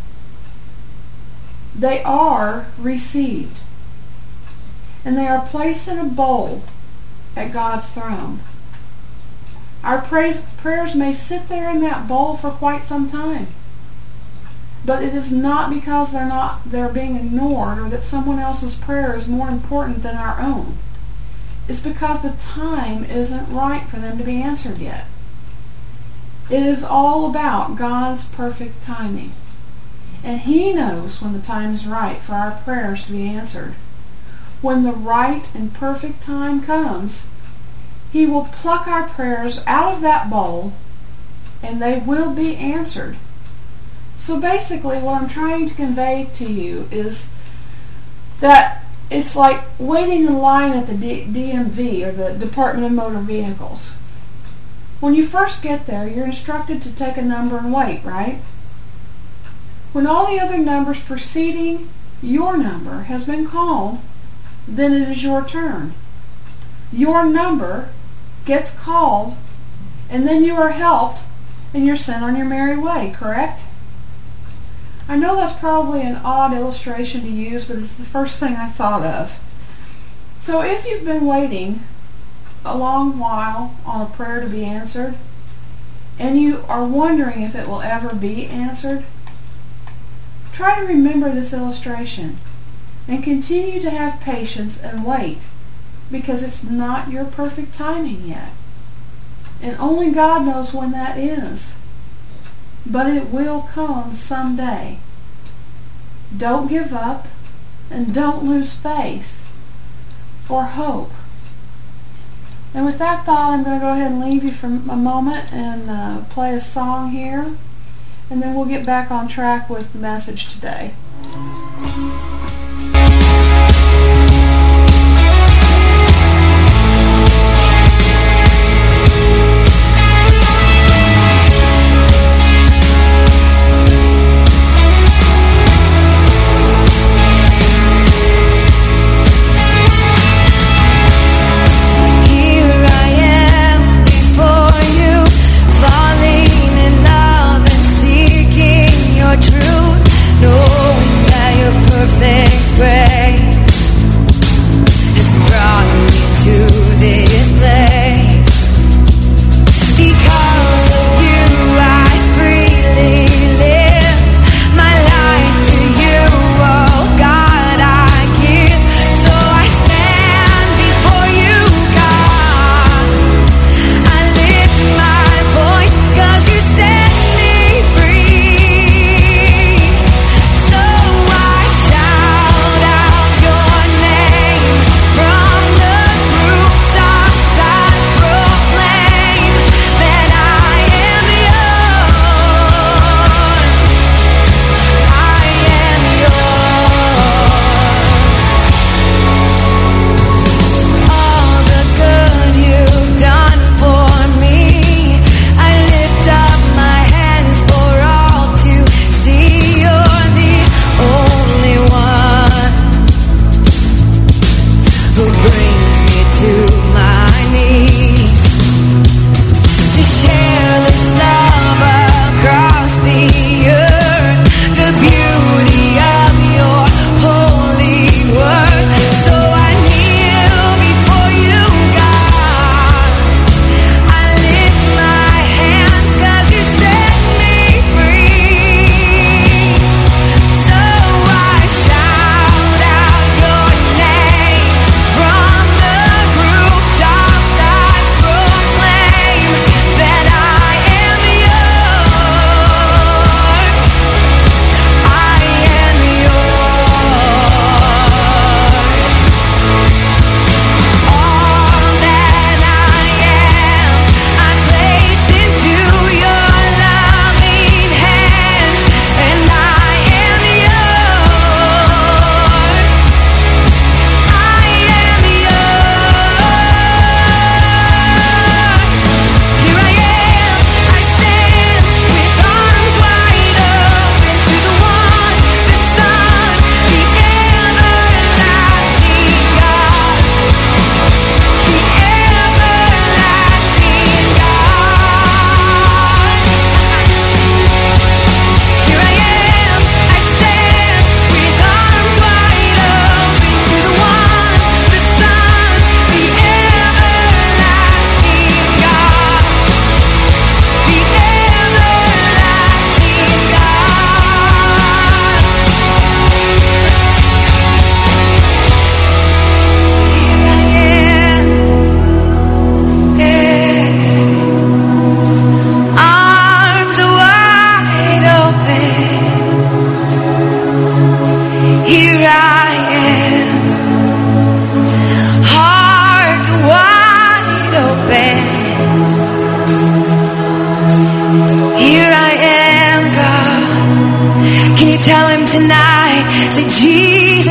They are received, and they are placed in a bowl at God's throne. Our prayers may sit there in that bowl for quite some time, but it is not because they're being ignored or that someone else's prayer is more important than our own. It's because the time isn't right for them to be answered yet. It is all about God's perfect timing. And He knows when the time is right for our prayers to be answered. When the right and perfect time comes, He will pluck our prayers out of that bowl and they will be answered. So basically what I'm trying to convey to you is that it's like waiting in line at the DMV, or the Department of Motor Vehicles. When you first get there, you're instructed to take a number and wait, right? When all the other numbers preceding your number has been called, then it is your turn. Your number gets called, and then you are helped, and you're sent on your merry way, correct? I know that's probably an odd illustration to use, but it's the first thing I thought of. So if you've been waiting a long while on a prayer to be answered, and you are wondering if it will ever be answered, try to remember this illustration and continue to have patience and wait, because it's not your perfect timing yet. And only God knows when that is. But it will come someday. Don't give up and don't lose faith or hope. And with that thought, I'm going to go ahead and leave you for a moment and play a song here, and then we'll get back on track with the message today.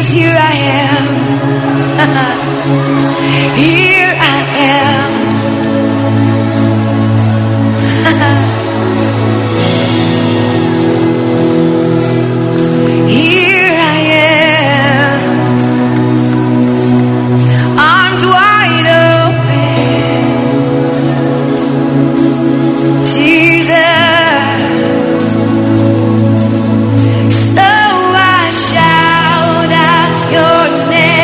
here I am. Here I am. Here I am. Arms wide open. Jesus. So I shout out your name.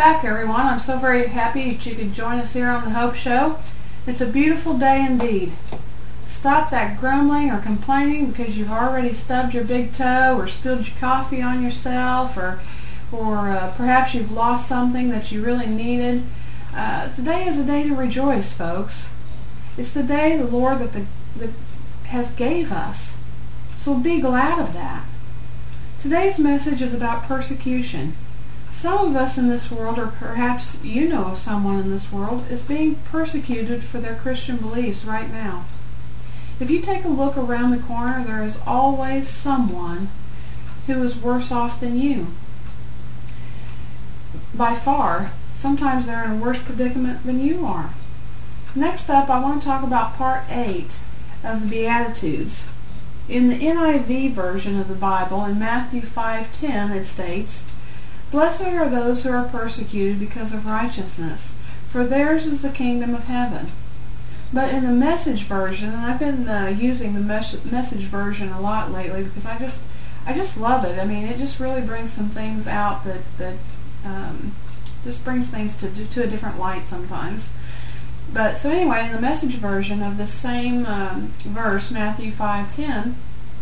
back, everyone. I'm so very happy that you could join us here on the Hope Show. It's a beautiful day indeed. Stop that grumbling or complaining because you've already stubbed your big toe or spilled your coffee on yourself or perhaps you've lost something that you really needed. Today is a day to rejoice, folks. It's the day the Lord that has gave us. So be glad of that. Today's message is about persecution. Some of us in this world, or perhaps you know of someone in this world, is being persecuted for their Christian beliefs right now. If you take a look around the corner, there is always someone who is worse off than you. By far, sometimes they're in a worse predicament than you are. Next up, I want to talk about Part 8 of the Beatitudes. In the NIV version of the Bible, in Matthew 5:10, it states, "Blessed are those who are persecuted because of righteousness, for theirs is the kingdom of heaven." But in the Message version, and I've been using the Message version a lot lately because I just love it. I mean, it just really brings some things out that just brings things to a different light sometimes. But so anyway, in the Message version of the same verse, Matthew 5:10,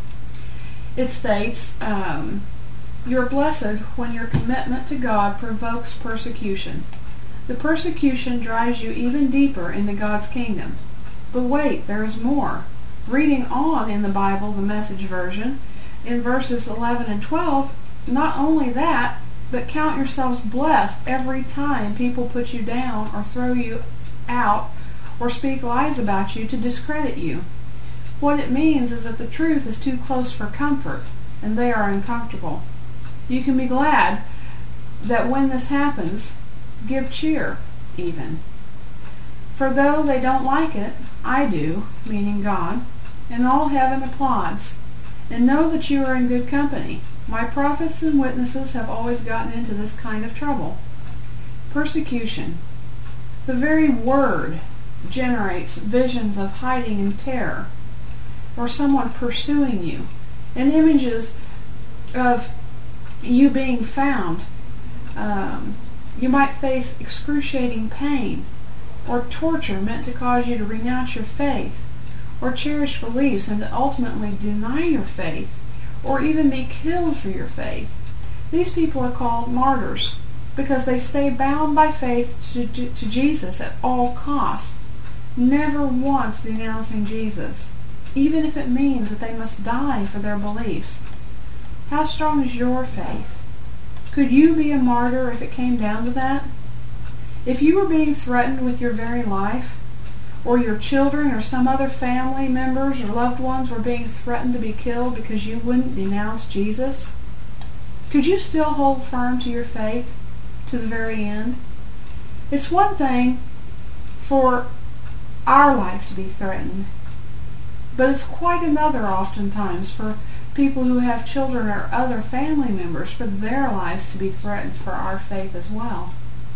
it states, "You're blessed when your commitment to God provokes persecution. The persecution drives you even deeper into God's kingdom. But wait, there is more." Reading on in the Bible, the Message version, in verses 11 and 12, not only that, but count yourselves blessed every time people put you down or throw you out or speak lies about you to discredit you. What it means is that the truth is too close for comfort, and they are uncomfortable. You can be glad that when this happens, give cheer, even. For though they don't like it, I do, meaning God, and all heaven applauds. And know that you are in good company. My prophets and witnesses have always gotten into this kind of trouble. Persecution. The very word generates visions of hiding in terror, or someone pursuing you, and images of you being found. You might face excruciating pain, or torture meant to cause you to renounce your faith, or cherish beliefs and to ultimately deny your faith, or even be killed for your faith. These people are called martyrs because they stay bound by faith to Jesus at all costs, never once denouncing Jesus, even if it means that they must die for their beliefs. How strong is your faith? Could you be a martyr if it came down to that? If you were being threatened with your very life, or your children or some other family members or loved ones were being threatened to be killed because you wouldn't denounce Jesus, could you still hold firm to your faith to the very end? It's one thing for our life to be threatened, but it's quite another oftentimes for people who have children or other family members for their lives to be threatened for our faith as well.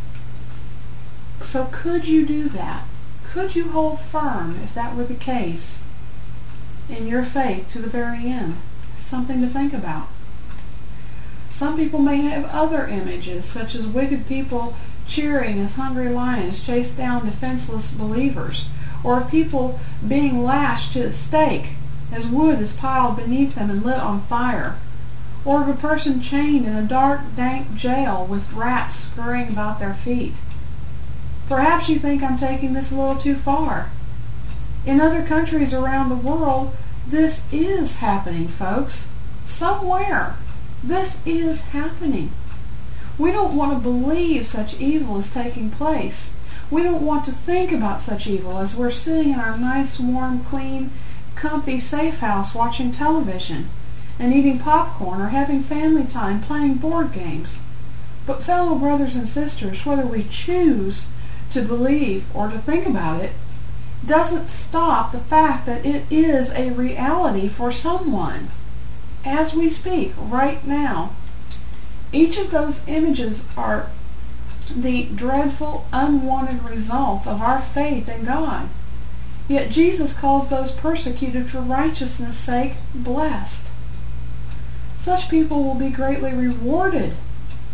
So could you do that? Could you hold firm, if that were the case, in your faith to the very end? Something to think about. Some people may have other images, such as wicked people cheering as hungry lions chase down defenseless believers, or people being lashed to a stake as wood is piled beneath them and lit on fire, or of a person chained in a dark, dank jail with rats scurrying about their feet. Perhaps you think I'm taking this a little too far. In other countries around the world, this is happening, folks. Somewhere, this is happening. We don't want to believe such evil is taking place. We don't want to think about such evil as we're sitting in our nice, warm, clean, comfy, safe house watching television and eating popcorn or having family time playing board games. But fellow brothers and sisters, whether we choose to believe or to think about it, doesn't stop the fact that it is a reality for someone as we speak right now. Each of those images are the dreadful, unwanted results of our faith in God. Yet Jesus calls those persecuted for righteousness' sake blessed. Such people will be greatly rewarded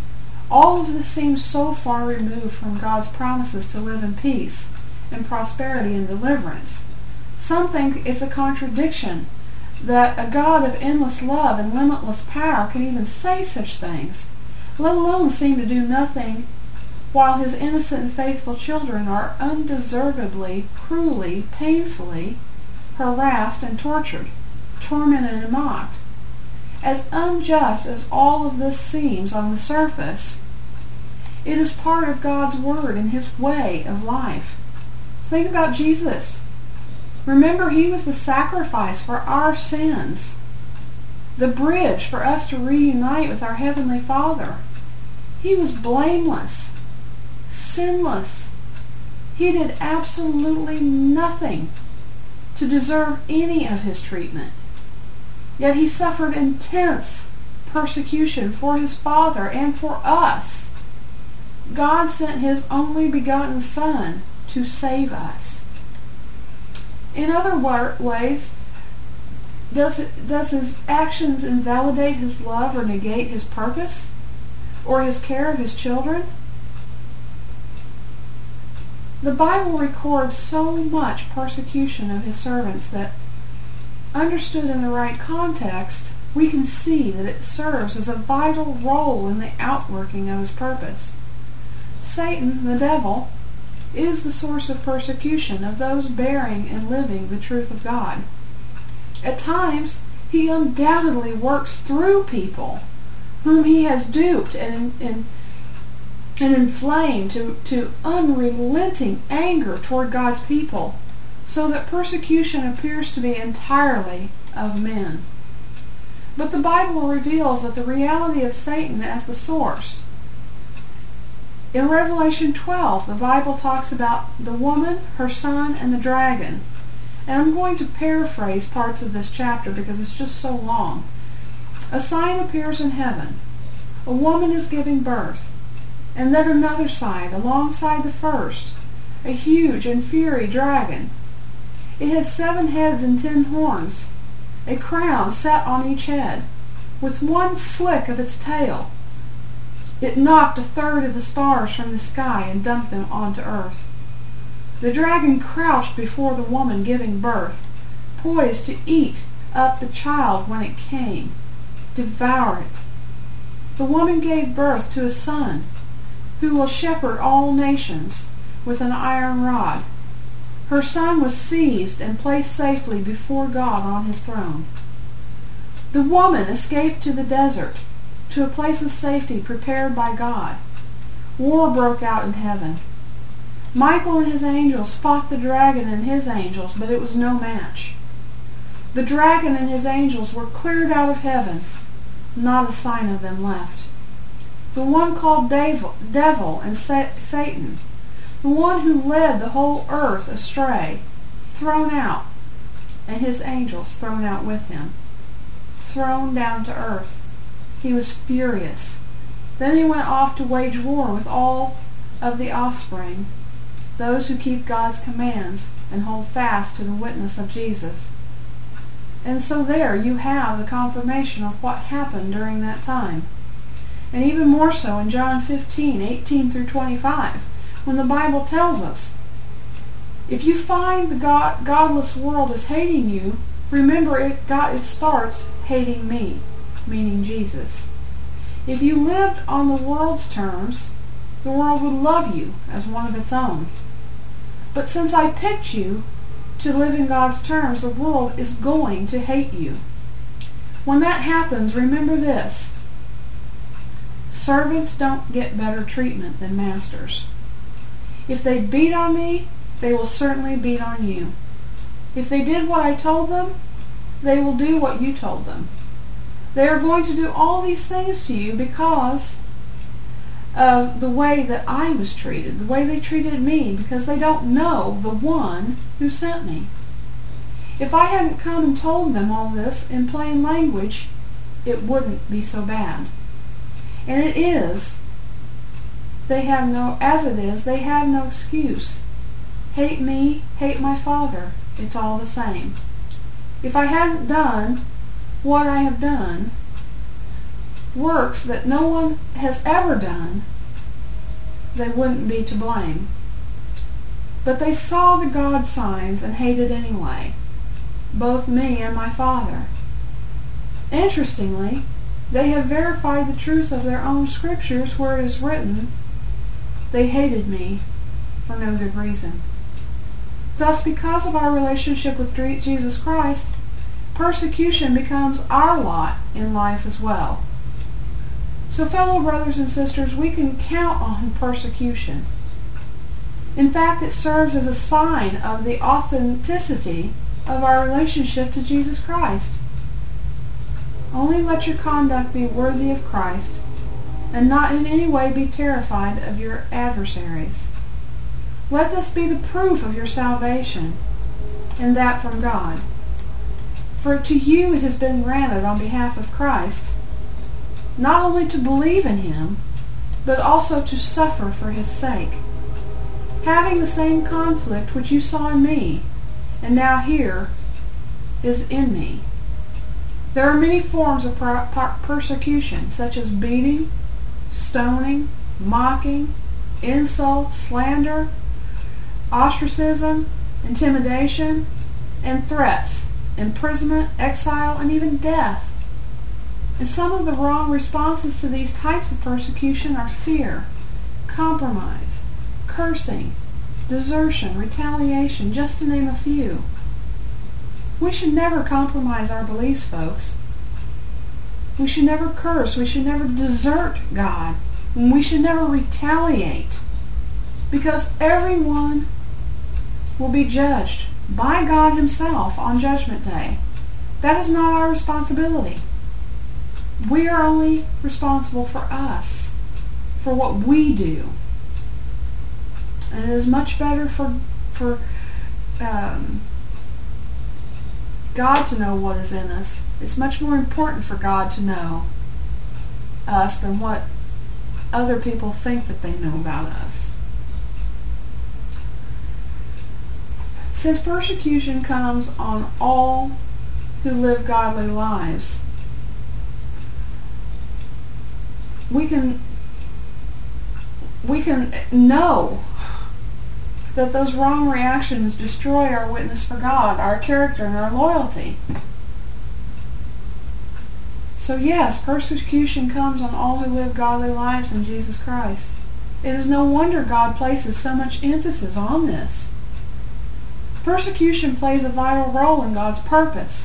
All of this seems so far removed from God's promises to live in peace and prosperity and deliverance. Some think it's a contradiction that a God of endless love and limitless power can even say such things, let alone seem to do nothing, while his innocent and faithful children are undeservedly, cruelly, painfully harassed and tortured, tormented and mocked. As unjust as all of this seems on the surface, it is part of God's word and his way of life. Think about Jesus. Remember, he was the sacrifice for our sins, the bridge for us to reunite with our Heavenly Father. He was blameless, sinless. He did absolutely nothing to deserve any of his treatment. Yet he suffered intense persecution for his Father and for us. God sent his only begotten Son to save us. In other ways, does his actions invalidate his love or negate his purpose or his care of his children? The Bible records so much persecution of his servants that, understood in the right context, we can see that it serves as a vital role in the outworking of his purpose. Satan, the devil, is the source of persecution of those bearing and living the truth of God. At times, he undoubtedly works through people whom he has duped and inflamed to unrelenting anger toward God's people, so that persecution appears to be entirely of men. But the Bible reveals that the reality of Satan as the source. In Revelation 12, the Bible talks about the woman, her son, and the dragon. And I'm going to paraphrase parts of this chapter because it's just so long. A sign appears in heaven. A woman is giving birth. And then another sign alongside the first, a huge and fiery dragon. It had 7 heads and 10 horns, a crown set on each head. With one flick of its tail, it knocked 1/3 of the stars from the sky and dumped them onto earth. The dragon crouched before the woman giving birth, poised to eat up the child when it came, devour it. The woman gave birth to a son, who will shepherd all nations with an iron rod. Her son was seized and placed safely before God on his throne. The woman escaped to the desert, to a place of safety prepared by God. War broke out in heaven. Michael and his angels fought the dragon and his angels, but it was no match. The dragon and his angels were cleared out of heaven, not a sign of them left. The one called devil and Satan, the one who led the whole earth astray, thrown out, and his angels thrown out with him. Thrown down to earth. He was furious. Then he went off to wage war with all of the offspring, those who keep God's commands and hold fast to the witness of Jesus. And so there you have the confirmation of what happened during that time. And even more so in John 15:18 through 25, when the Bible tells us, if you find the godless world is hating you, remember it starts hating me, meaning Jesus. If you lived on the world's terms, the world would love you as one of its own. But since I picked you to live in God's terms, the world is going to hate you. When that happens, remember this. Servants don't get better treatment than masters. If they beat on me, they will certainly beat on you. If they did what I told them, they will do what you told them. They are going to do all these things to you because of the way that I was treated, the way they treated me, because they don't know the one who sent me. If I hadn't come and told them all this in plain language, it wouldn't be so bad. And it is. They have no excuse. Hate me, hate my Father. It's all the same. If I hadn't done what I have done, works that no one has ever done, they wouldn't be to blame. But they saw the God signs and hated anyway, both me and my Father. Interestingly, they have verified the truth of their own scriptures where it is written, they hated me for no good reason. Thus, because of our relationship with Jesus Christ, persecution becomes our lot in life as well. So, fellow brothers and sisters, we can count on persecution. In fact, it serves as a sign of the authenticity of our relationship to Jesus Christ. Only let your conduct be worthy of Christ, and not in any way be terrified of your adversaries. Let this be the proof of your salvation, and that from God. For to you it has been granted on behalf of Christ, not only to believe in him, but also to suffer for his sake, having the same conflict which you saw in me, and now here is in me. There are many forms of persecution, such as beating, stoning, mocking, insults, slander, ostracism, intimidation, and threats, imprisonment, exile, and even death. And some of the wrong responses to these types of persecution are fear, compromise, cursing, desertion, retaliation, just to name a few. We should never compromise our beliefs, folks. We should never curse. We should never desert God. And we should never retaliate, because everyone will be judged by God himself on Judgment Day. That is not our responsibility. We are only responsible for us, for what we do. And it is much better for God to know what is in us. It's much more important for God to know us than what other people think that they know about us. Since persecution comes on all who live godly lives, we can know that those wrong reactions destroy our witness for God, our character, and our loyalty. So yes, persecution comes on all who live godly lives in Jesus Christ. It is no wonder God places so much emphasis on this. Persecution plays a vital role in God's purpose.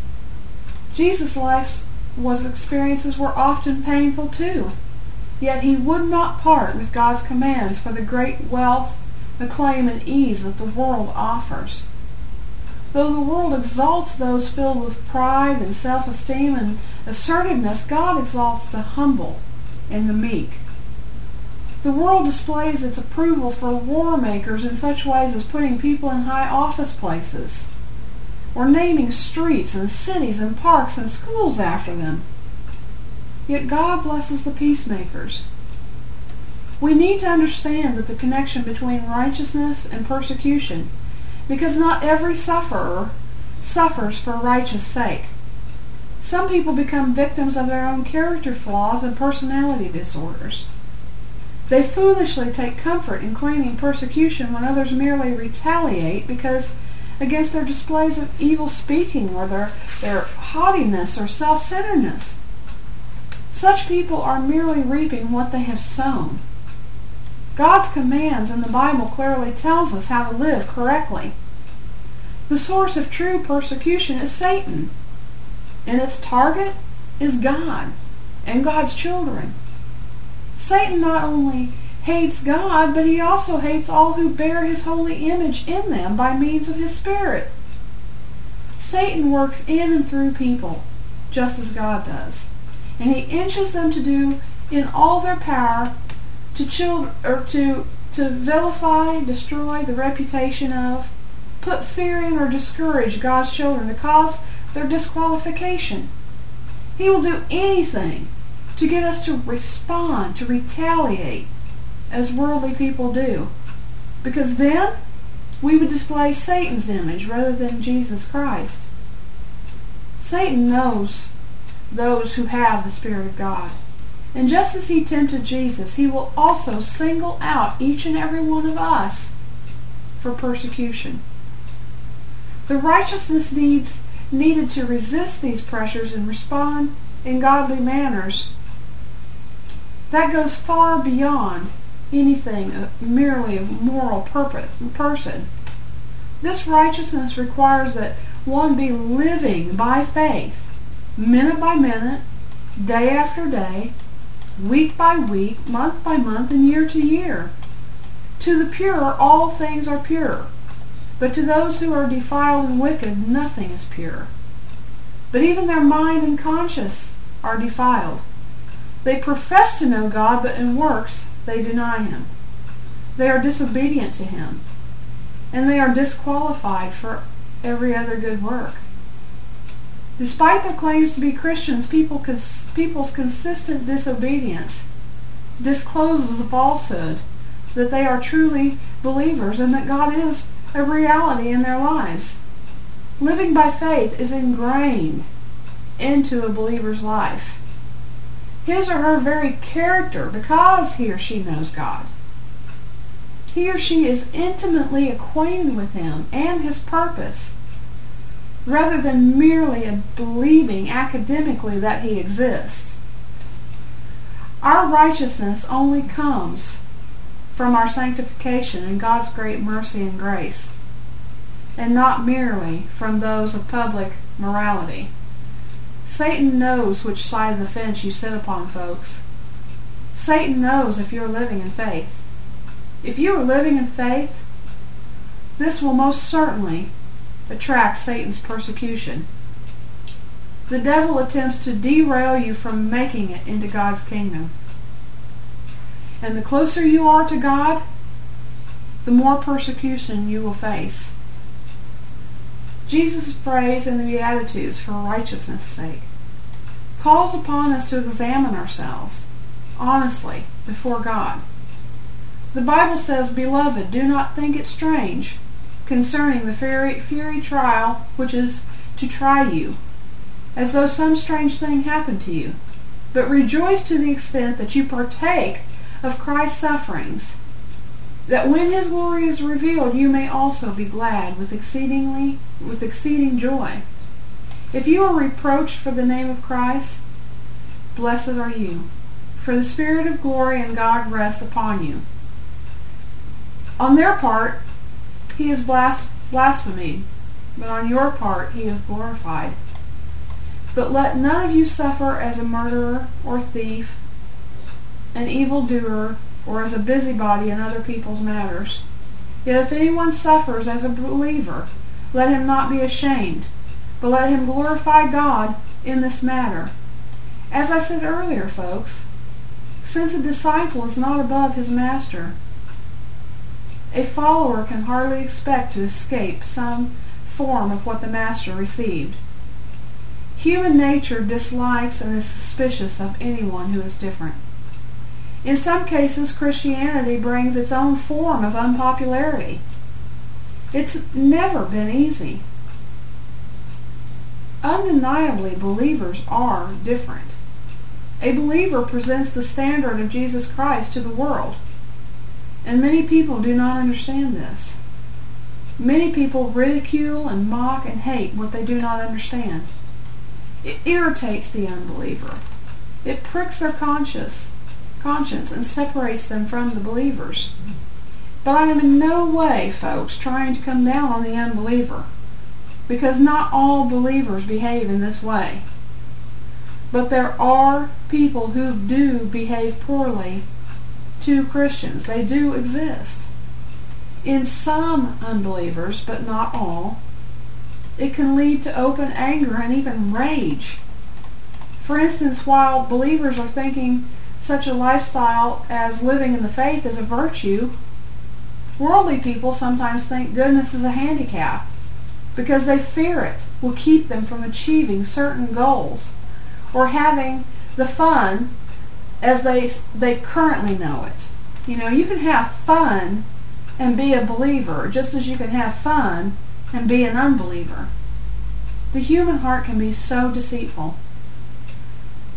Jesus' life's experiences were often painful too, yet he would not part with God's commands for the great wealth, acclaim, and ease that the world offers. Though the world exalts those filled with pride and self-esteem and assertiveness, God exalts the humble and the meek. The world displays its approval for war makers in such ways as putting people in high office places, or naming streets and cities and parks and schools after them. Yet God blesses the peacemakers. We need to understand that the connection between righteousness and persecution, because not every sufferer suffers for righteous sake. Some people become victims of their own character flaws and personality disorders. They foolishly take comfort in claiming persecution when others merely retaliate because against their displays of evil speaking or their haughtiness or self-centeredness. Such people are merely reaping what they have sown. God's commands in the Bible clearly tells us how to live correctly. The source of true persecution is Satan, and its target is God and God's children. Satan not only hates God, but he also hates all who bear his holy image in them by means of his Spirit. Satan works in and through people, just as God does, and he inches them to do in all their power to vilify, destroy the reputation of, put fear in, or discourage God's children, to cause their disqualification. He will do anything to get us to respond, to retaliate, as worldly people do, because then we would display Satan's image rather than Jesus Christ. Satan knows those who have the Spirit of God. And just as he tempted Jesus, he will also single out each and every one of us for persecution. The righteousness needed to resist these pressures and respond in godly manners, that goes far beyond anything merely a moral person. This righteousness requires that one be living by faith, minute by minute, day after day, week by week, month by month, and year to year. To the pure, all things are pure. But to those who are defiled and wicked, nothing is pure. But even their mind and conscience are defiled. They profess to know God, but in works they deny him. They are disobedient to him, and they are disqualified for every other good work. Despite their claims to be Christians, people's consistent disobedience discloses a falsehood that they are truly believers and that God is a reality in their lives. Living by faith is ingrained into a believer's life. His or her very character, because he or she knows God. He or she is intimately acquainted with him and his purpose, rather than merely believing academically that he exists. Our righteousness only comes from our sanctification and God's great mercy and grace, and not merely from those of public morality. Satan knows which side of the fence you sit upon, folks. Satan knows if you're living in faith. If you are living in faith, this will most certainly attract Satan's persecution. The devil attempts to derail you from making it into God's kingdom. And the closer you are to God, the more persecution you will face. Jesus' phrase in the Beatitudes, for righteousness' sake, calls upon us to examine ourselves honestly before God. The Bible says, "Beloved, do not think it strange concerning the fiery trial which is to try you, as though some strange thing happened to you. But rejoice to the extent that you partake of Christ's sufferings, that when his glory is revealed, you may also be glad with exceeding joy. If you are reproached for the name of Christ, blessed are you, for the Spirit of glory and God rests upon you." On their part, he is blasphemed, but on your part he is glorified. But let none of you suffer as a murderer or thief, an evildoer, or as a busybody in other people's matters. Yet if anyone suffers as a believer, let him not be ashamed, but let him glorify God in this matter. As I said earlier, folks, since a disciple is not above his master, a follower can hardly expect to escape some form of what the master received. Human nature dislikes and is suspicious of anyone who is different. In some cases, Christianity brings its own form of unpopularity. It's never been easy. Undeniably, believers are different. A believer presents the standard of Jesus Christ to the world, and many people do not understand this. Many people ridicule and mock and hate what they do not understand. It irritates the unbeliever. It pricks their conscience and separates them from the believers. But I am in no way, folks, trying to come down on the unbeliever, because not all believers behave in this way. But there are people who do behave poorly to Christians. They do exist. In some unbelievers, but not all, it can lead to open anger and even rage. For instance, while believers are thinking such a lifestyle as living in the faith is a virtue, worldly people sometimes think goodness is a handicap because they fear it will keep them from achieving certain goals or having the fun as they currently know it. You know, you can have fun and be a believer just as you can have fun and be an unbeliever. The human heart can be so deceitful.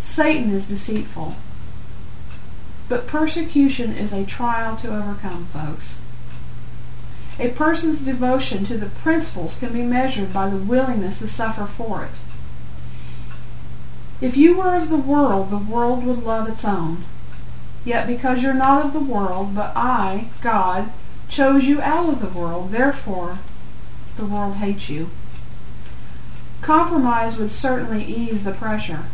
Satan is deceitful. But persecution is a trial to overcome, folks. A person's devotion to the principles can be measured by the willingness to suffer for it. If you were of the world would love its own. Yet because you're not of the world, but I, God, chose you out of the world, therefore the world hates you. Compromise would certainly ease the pressure.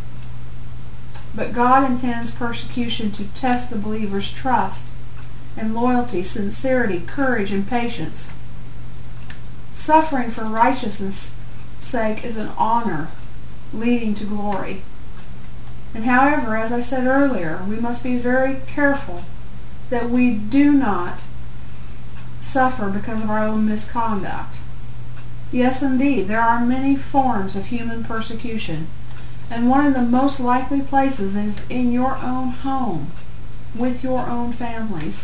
But God intends persecution to test the believer's trust and loyalty, sincerity, courage, and patience. Suffering for righteousness' sake is an honor leading to glory. And however, as I said earlier, we must be very careful that we do not suffer because of our own misconduct. Yes, indeed, there are many forms of human persecution, and one of the most likely places is in your own home, with your own families.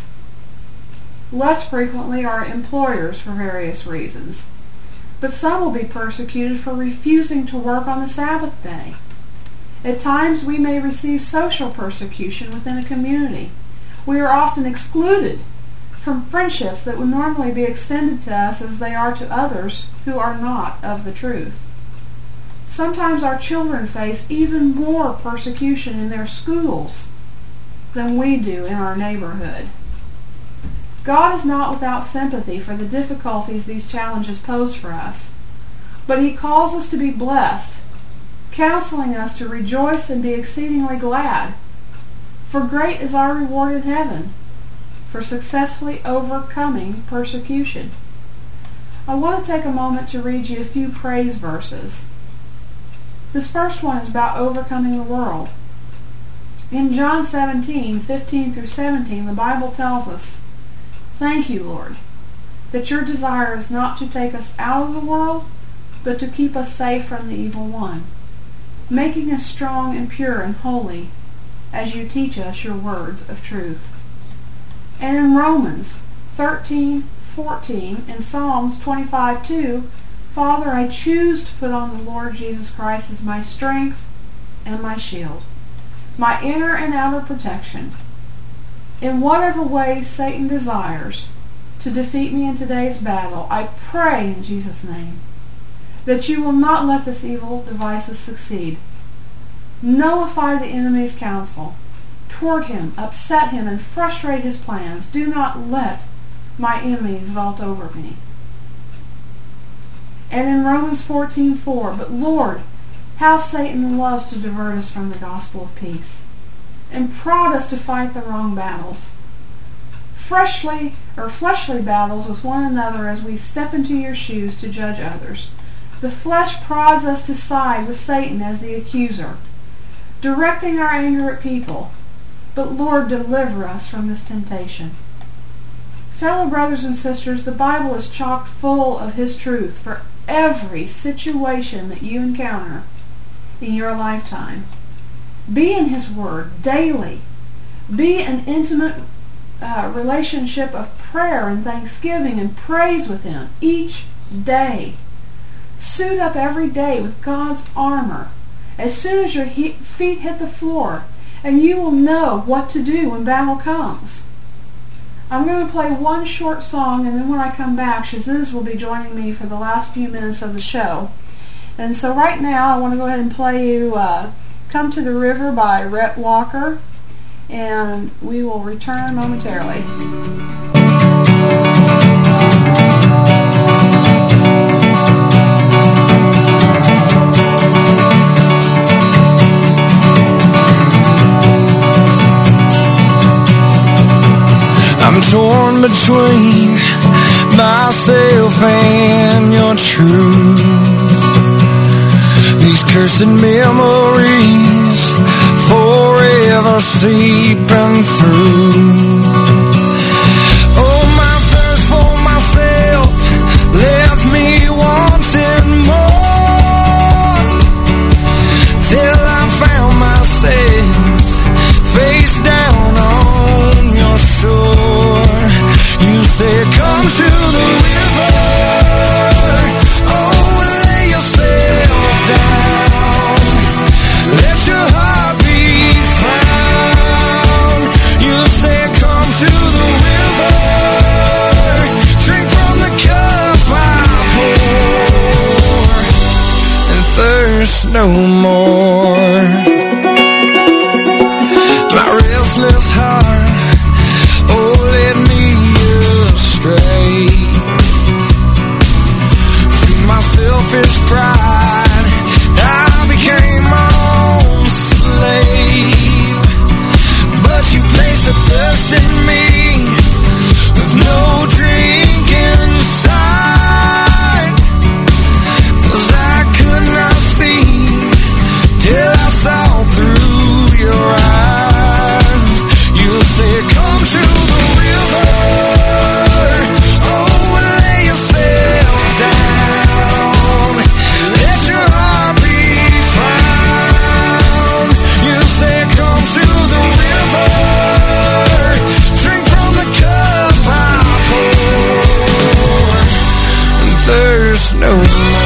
Less frequently are employers for various reasons, but some will be persecuted for refusing to work on the Sabbath day. At times we may receive social persecution within a community. We are often excluded from friendships that would normally be extended to us as they are to others who are not of the truth. Sometimes our children face even more persecution in their schools than we do in our neighborhood. God is not without sympathy for the difficulties these challenges pose for us, but He calls us to be blessed, counseling us to rejoice and be exceedingly glad, for great is our reward in heaven for successfully overcoming persecution. I want to take a moment to read you a few praise verses. This first one is about overcoming the world. In John 17:15 through 17, the Bible tells us, "Thank you, Lord, that your desire is not to take us out of the world, but to keep us safe from the evil one, making us strong and pure and holy as you teach us your words of truth." And in Romans 13:14 and Psalms 25:2, "Father, I choose to put on the Lord Jesus Christ as my strength and my shield, my inner and outer protection. In whatever way Satan desires to defeat me in today's battle, I pray in Jesus' name that you will not let this evil devices succeed. Nullify the enemy's counsel toward him, upset him, and frustrate his plans. Do not let my enemy exalt over me." And in Romans 14:4, "But Lord, how Satan loves to divert us from the gospel of peace and prod us to fight the wrong battles, fleshly battles with one another as we step into your shoes to judge others. The flesh prods us to side with Satan as the accuser, directing our anger at people. But Lord, deliver us from this temptation." Fellow brothers and sisters, the Bible is chock full of His truth for every situation that you encounter in your lifetime. Be in His Word daily. Be an intimate relationship of prayer and thanksgiving and praise with Him each day. Suit up every day with God's armor as soon as your feet hit the floor, and you will know what to do when battle comes. I'm going to play one short song, and then when I come back, Shazuz will be joining me for the last few minutes of the show. And so right now, I want to go ahead and play you "Come to the River" by Rhett Walker, and we will return momentarily. I'm torn between myself and your truth. These cursed memories forever seeping through. Oh, my thirst for myself left me wanting more, till I found myself face down on your shore. You said, "Come to the river, oh, lay yourself down, let your heart be no more. My restless heart, oh, led me astray. Through my selfish pride, I became my own slave. But you placed a thirst in me with no drink inside. 'Cause I could not see till I saw through your eyes. You said, come to the river, oh, and lay yourself down. Let your heart be found. You said, come to the river, drink from the cup I pour, and thirst no more.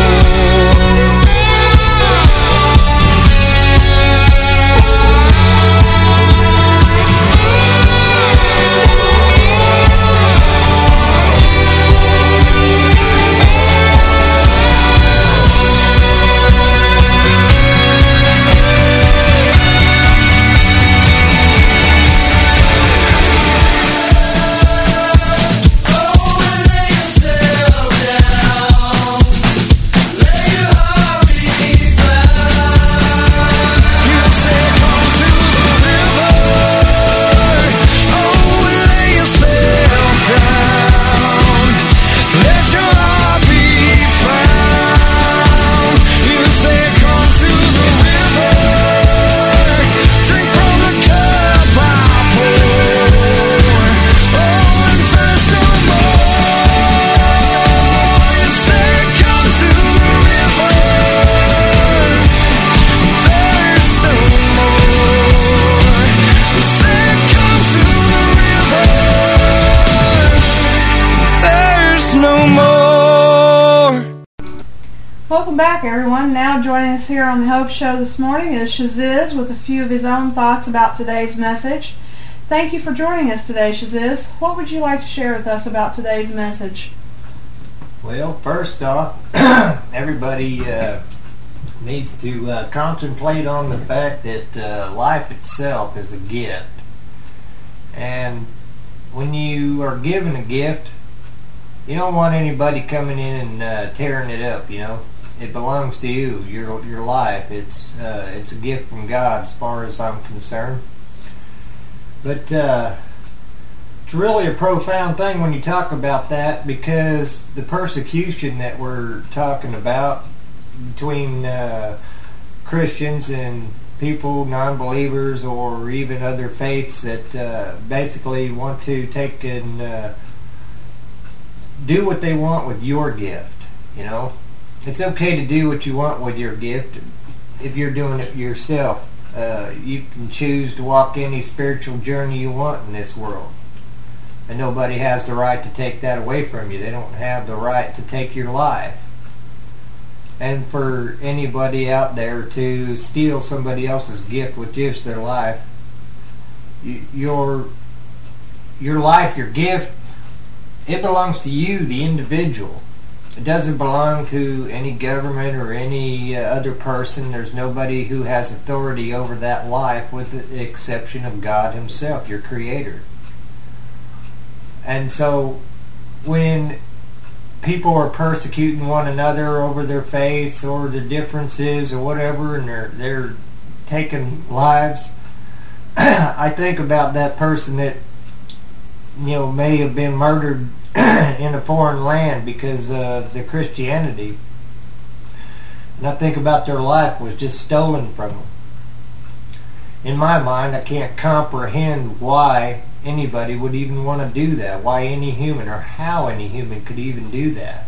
Welcome back, everyone. Now joining us here on the Hope Show this morning is Shaziz with a few of his own thoughts about today's message. Thank you for joining us today, Shaziz. What would you like to share with us about today's message? Well, first off, everybody needs to contemplate on the fact that life itself is a gift. And when you are given a gift, you don't want anybody coming in and tearing it up, you know. It belongs to you, your life. It's a gift from God as far as I'm concerned. But it's really a profound thing when you talk about that, because the persecution that we're talking about between Christians and people, non-believers, or even other faiths that basically want to take and do what they want with your gift, you know. It's okay to do what you want with your gift if you're doing it yourself. You can choose to walk any spiritual journey you want in this world, and nobody has the right to take that away from you. They don't have the right to take your life. And for anybody out there to steal somebody else's gift, which is their life, your life, your gift, it belongs to you, the individual. It doesn't belong to any government or any other person. There's nobody who has authority over that life with the exception of God Himself, your Creator. And so when people are persecuting one another over their faiths or their differences or whatever, and they're taking lives, I think about that person that, you know, may have been murdered in a foreign land because of their Christianity. And I think about their life was just stolen from them. In my mind, I can't comprehend why anybody would even want to do that, why any human or how any human could even do that.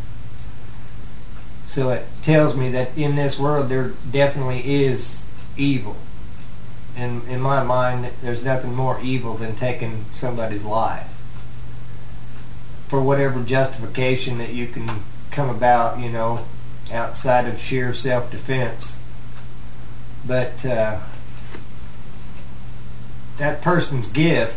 So it tells me that in this world there definitely is evil. And in my mind, there's nothing more evil than taking somebody's life for whatever justification that you can come about, you know, outside of sheer self-defense. But that person's gift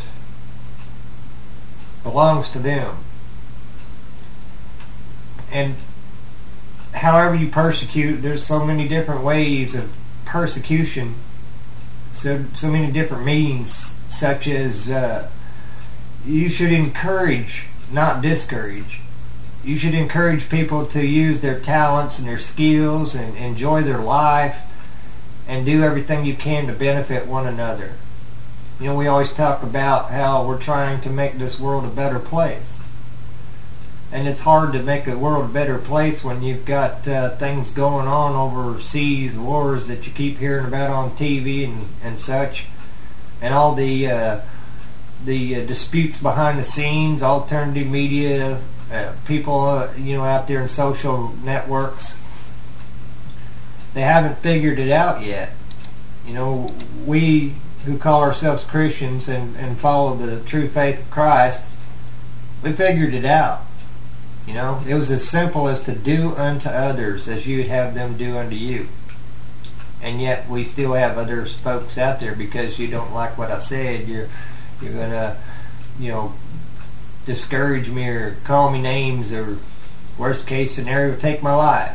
belongs to them. And however you persecute, there's so many different ways of persecution. So many different means, such as you should encourage, not discourage. You should encourage people to use their talents and their skills and enjoy their life and do everything you can to benefit one another. You know, we always talk about how we're trying to make this world a better place. And it's hard to make the world a better place when you've got things going on overseas, wars that you keep hearing about on TV and such, and all the disputes behind the scenes, alternative media, people out there in social networks. They haven't figured it out yet. You know, we who call ourselves Christians and follow the true faith of Christ, we figured it out. You know, it was as simple as to do unto others as you'd have them do unto you. And yet we still have other folks out there, because you don't like what I said, you're gonna, discourage me or call me names, or worst case scenario, take my life.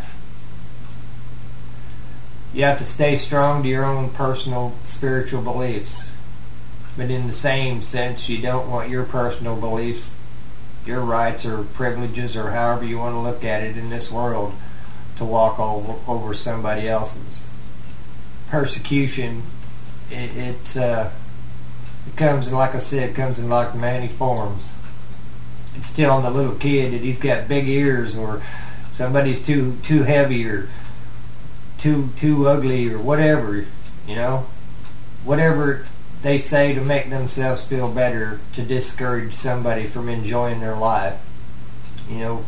You have to stay strong to your own personal spiritual beliefs. But in the same sense, you don't want your personal beliefs, your rights or privileges, or however you want to look at it in this world, to walk over somebody else's. Persecution, it comes in, like I said, comes in like many forms. It's telling the little kid that he's got big ears, or somebody's too heavy, or too ugly, or whatever, whatever they say to make themselves feel better, to discourage somebody from enjoying their life. Your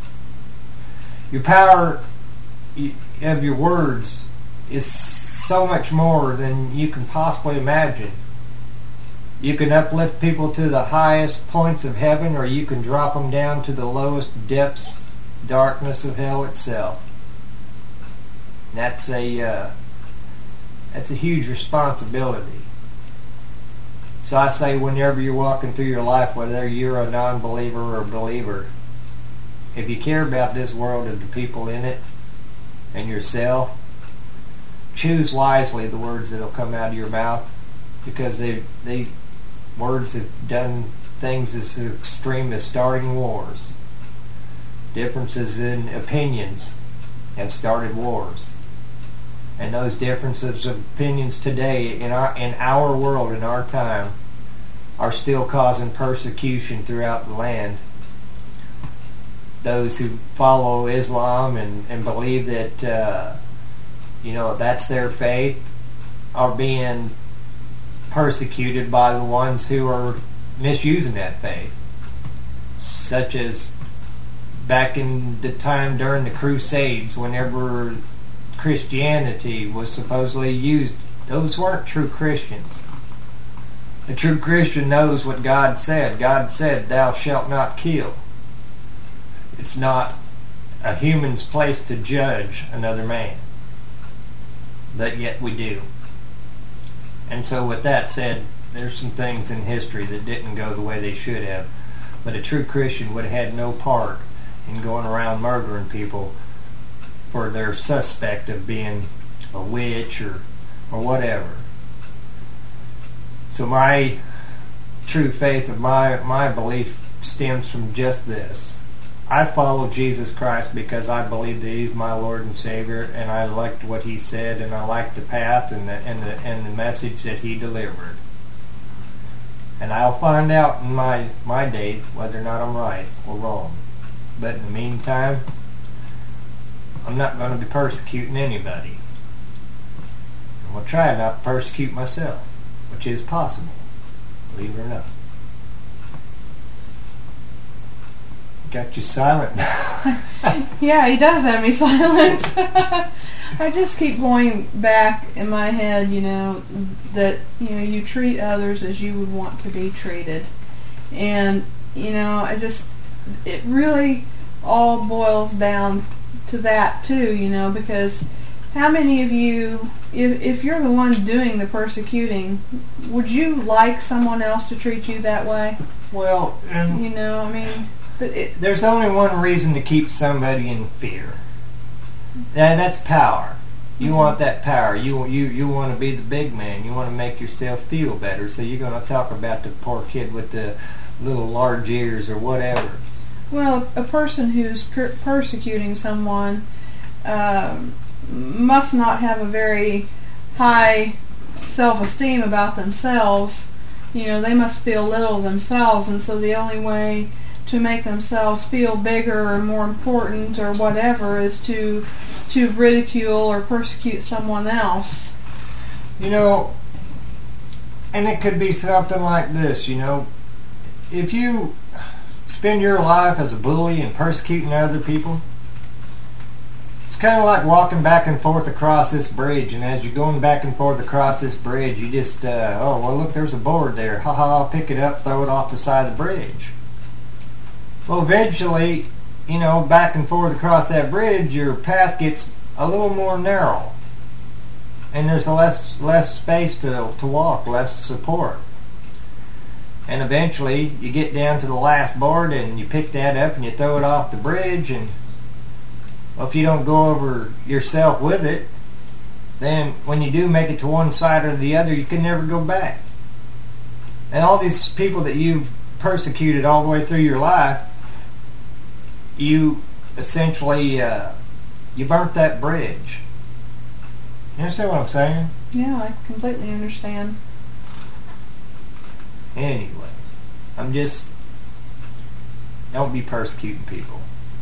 power of your words is so much more than you can possibly imagine. You can uplift people to the highest points of heaven, or you can drop them down to the lowest depths, darkness of hell itself. That's a huge responsibility. So I say, whenever you're walking through your life, whether you're a non-believer or a believer, if you care about this world and the people in it and yourself, choose wisely the words that will come out of your mouth, because words have done things as extreme as starting wars. Differences in opinions have started wars. And those differences of opinions today in our world, in our time, are still causing persecution throughout the land. Those who follow Islam and believe that that's their faith are being persecuted by the ones who are misusing that faith, such as back in the time during the Crusades, whenever Christianity was supposedly used. Those weren't true Christians. A true Christian knows what God said. God said, "Thou shalt not kill." It's not a human's place to judge another man. But yet we do. And so with that said, there's some things in history that didn't go the way they should have. But a true Christian would have had no part in going around murdering people for their suspect of being a witch or whatever. So my true faith of my belief stems from just this. I follow Jesus Christ because I believe that He's my Lord and Savior, and I liked what He said, and I liked the path and the message that He delivered. And I'll find out in my day whether or not I'm right or wrong. But in the meantime, I'm not going to be persecuting anybody. I'm going to try not to persecute myself, which is possible, believe it or not. Got you silent. Yeah, he does have me silent. I just keep going back in my head, that, you treat others as you would want to be treated. And, it really all boils down to that too, because how many of you, if you're the one doing the persecuting, would you like someone else to treat you that way? Well, and there's only one reason to keep somebody in fear. That's power. You want that power. You want to be the big man. You want to make yourself feel better. So you're going to talk about the poor kid with the little large ears or whatever. Well, a person who's persecuting someone must not have a very high self-esteem about themselves. You know, they must feel little themselves, and so the only way to make themselves feel bigger or more important or whatever is to ridicule or persecute someone else. You know, and it could be something like this, you know. If you spend your life as a bully and persecuting other people, it's kind of like walking back and forth across this bridge, and as you're going back and forth across this bridge, you just, oh, well, look, there's a board there. Ha-ha, I'll pick it up, throw it off the side of the bridge. Well, eventually, you know, back and forth across that bridge, your path gets a little more narrow. And there's less space to walk, less support. And eventually, you get down to the last board and you pick that up and you throw it off the bridge. And well, if you don't go over yourself with it, then when you do make it to one side or the other, you can never go back. And all these people that you've persecuted all the way through your life, you essentially you burnt that bridge. You understand what I'm saying? Yeah, I completely understand. Anyway, don't be persecuting people.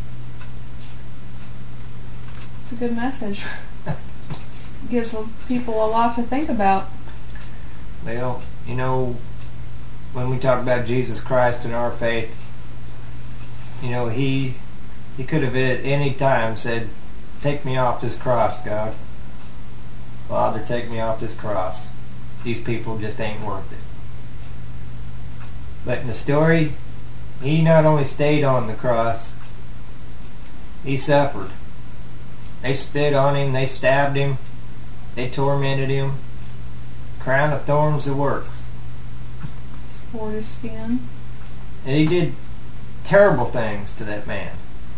It's a good message. It gives people a lot to think about. Well, you know, when we talk about Jesus Christ and our faith, you know, he could have at any time said, "Take me off this cross, God. Father, take me off this cross. These people just ain't worth it." But in the story, he not only stayed on the cross, he suffered. They spit on him, they stabbed him, they tormented him. Crown of thorns the works. For his skin. And he did terrible things to that man.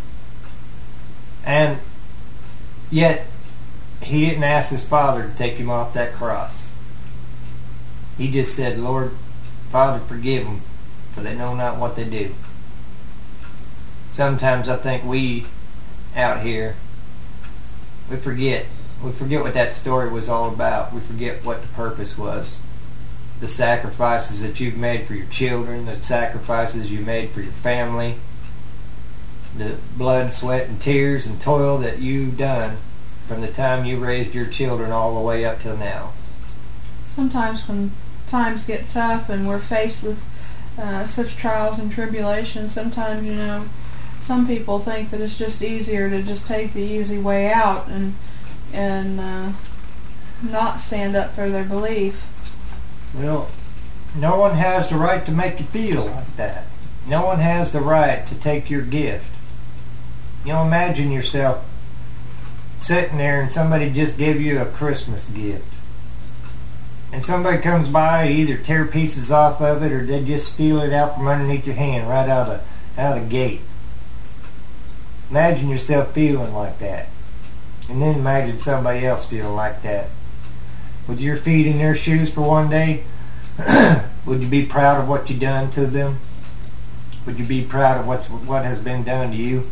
And yet, he didn't ask his Father to take him off that cross. He just said, "Lord, Father, forgive them, for they know not what they do." Sometimes I think we out here, we forget what that story was all about. We forget what the purpose was. The sacrifices that you've made for your children, the sacrifices you made for your family, the blood, sweat, and tears and toil that you've done from the time you raised your children all the way up till now. Sometimes when times get tough and we're faced with such trials and tribulations, sometimes, you know, some people think that it's just easier to just take the easy way out and not stand up for their belief. Well, no one has the right to make you feel like that. No one has the right to take your gift. You know, imagine yourself sitting there and somebody just gave you a Christmas gift. And somebody comes by, either tear pieces off of it or they just steal it out from underneath your hand right out of the gate. Imagine yourself feeling like that. And then imagine somebody else feeling like that. With your feet in their shoes for one day, would you be proud of what you done to them? Would you be proud of what has been done to you?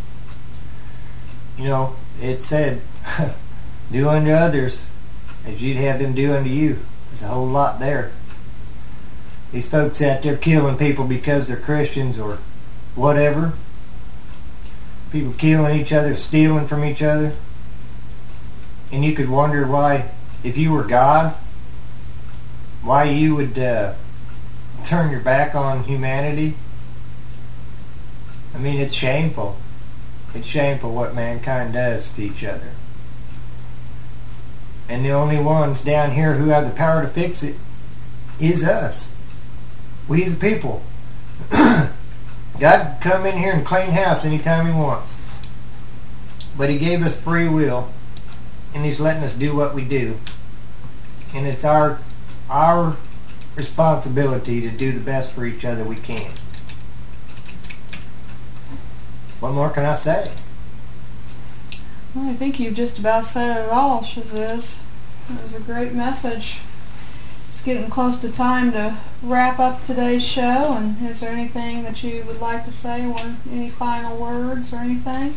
You know, it said, "Do unto others as you'd have them do unto you." There's a whole lot there. These folks out there killing people because they're Christians or whatever. People killing each other, stealing from each other. And you could wonder why, if you were God, why you would turn your back on humanity. I mean, it's shameful. It's shameful what mankind does to each other. And the only ones down here who have the power to fix it is us. We the people. God can come in here and clean house anytime He wants. But He gave us free will, and He's letting us do what we do. And it's our responsibility to do the best for each other we can. What more can I say? Well, I think you've just about said it all, Shaziz. It was a great message. It's getting close to time to wrap up today's show, and is there anything that you would like to say, or any final words or anything?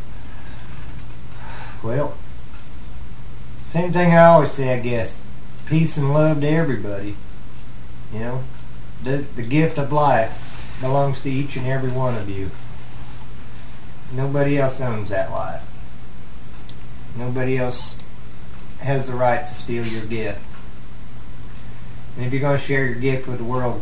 Well, same thing I always say, I guess. Peace and love to everybody. You know, the gift of life belongs to each and every one of you. Nobody else owns that life. Nobody else has the right to steal your gift. And if you're going to share your gift with the world,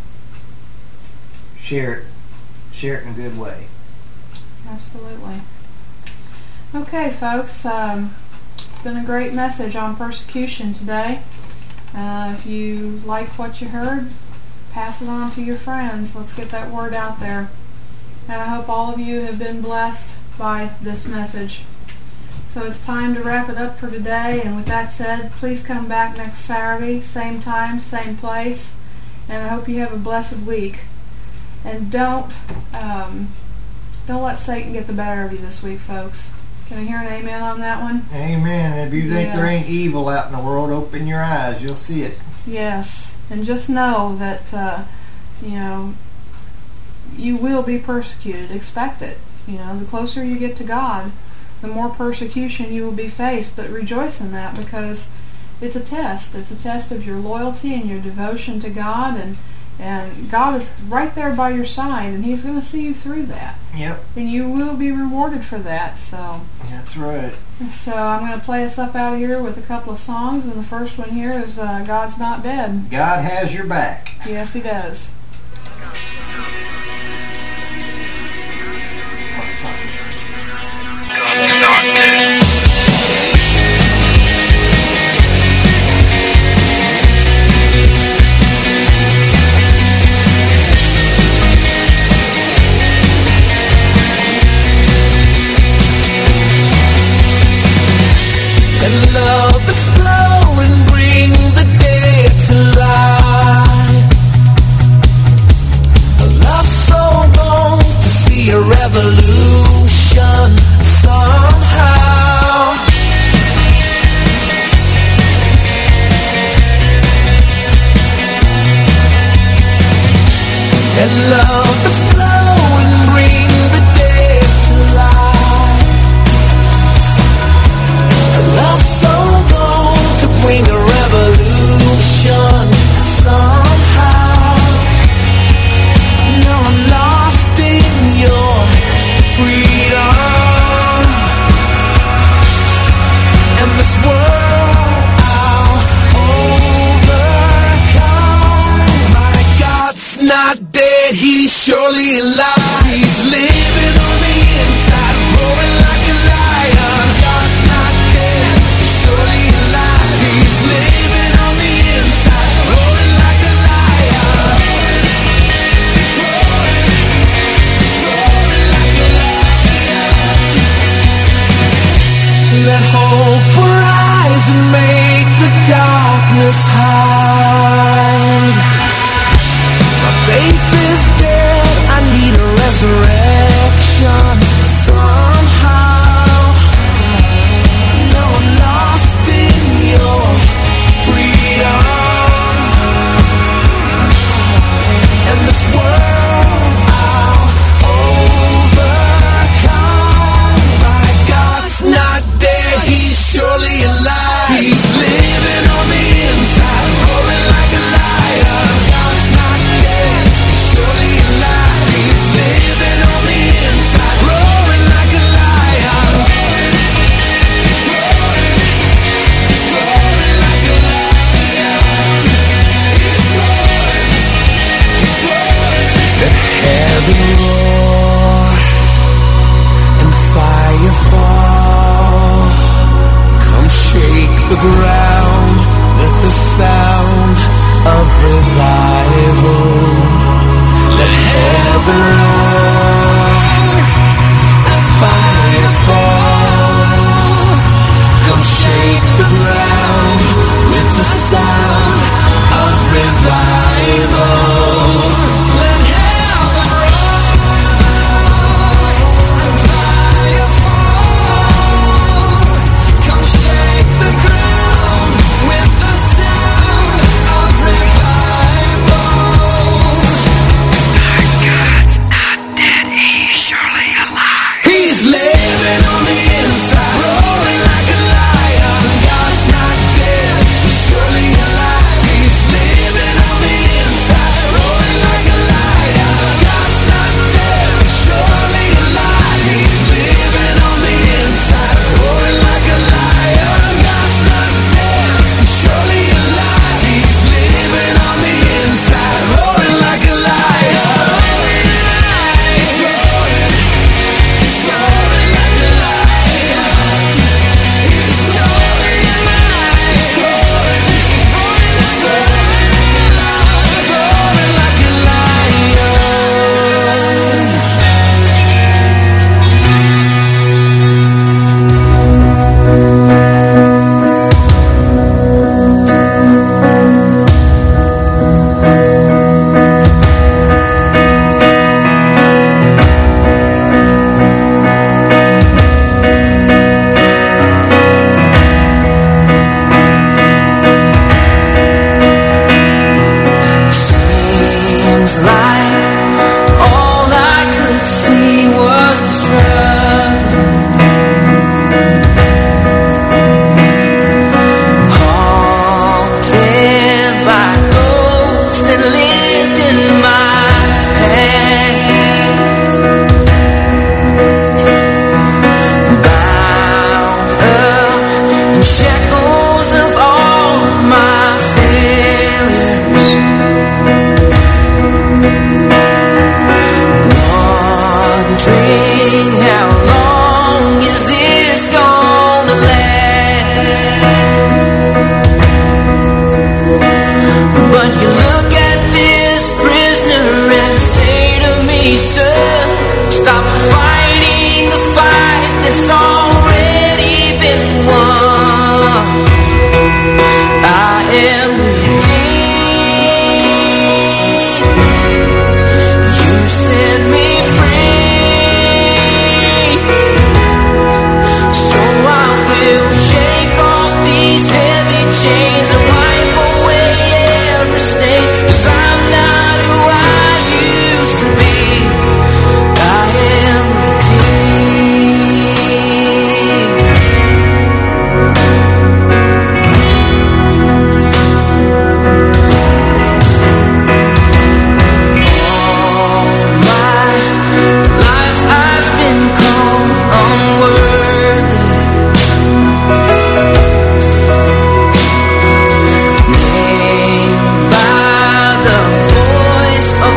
share it in a good way. Absolutely. Okay, folks, it's been a great message on persecution today. If you liked what you heard, pass it on to your friends. Let's get that word out there. And I hope all of you have been blessed by this message. So it's time to wrap it up for today, and with that said, please come back next Saturday, same time, same place, and I hope you have a blessed week. And don't let Satan get the better of you this week, folks. Can I hear an amen on that one? Amen. If you think there ain't evil out in the world, open your eyes. You'll see it. Yes. And just know that, you will be persecuted. Expect it. The closer you get to God, the more persecution you will be faced. But rejoice in that, because it's a test. It's a test of your loyalty and your devotion to God, and God is right there by your side, and He's going to see you through that. Yep. And you will be rewarded for that. So that's right. So I'm going to play us up out of here with a couple of songs, and the first one here is God's Not Dead. God has your back. Yes, He does. God's not dead. Let love explode and bring the dead to life. A love so long to see a revolution somehow. Let love explode and bring the dead to life. A love so long to bring a revolution somehow. Now I'm lost in your freedom, and this world I'll overcome. My God's not dead, He's surely alive. He's living on the inside, roaring like a lion. God's not dead, He's surely alive. He's living on the inside, roaring like a lion. He's roaring like a lion. Let hope arise and make the darkness hide. My faith is dead, I need a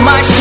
my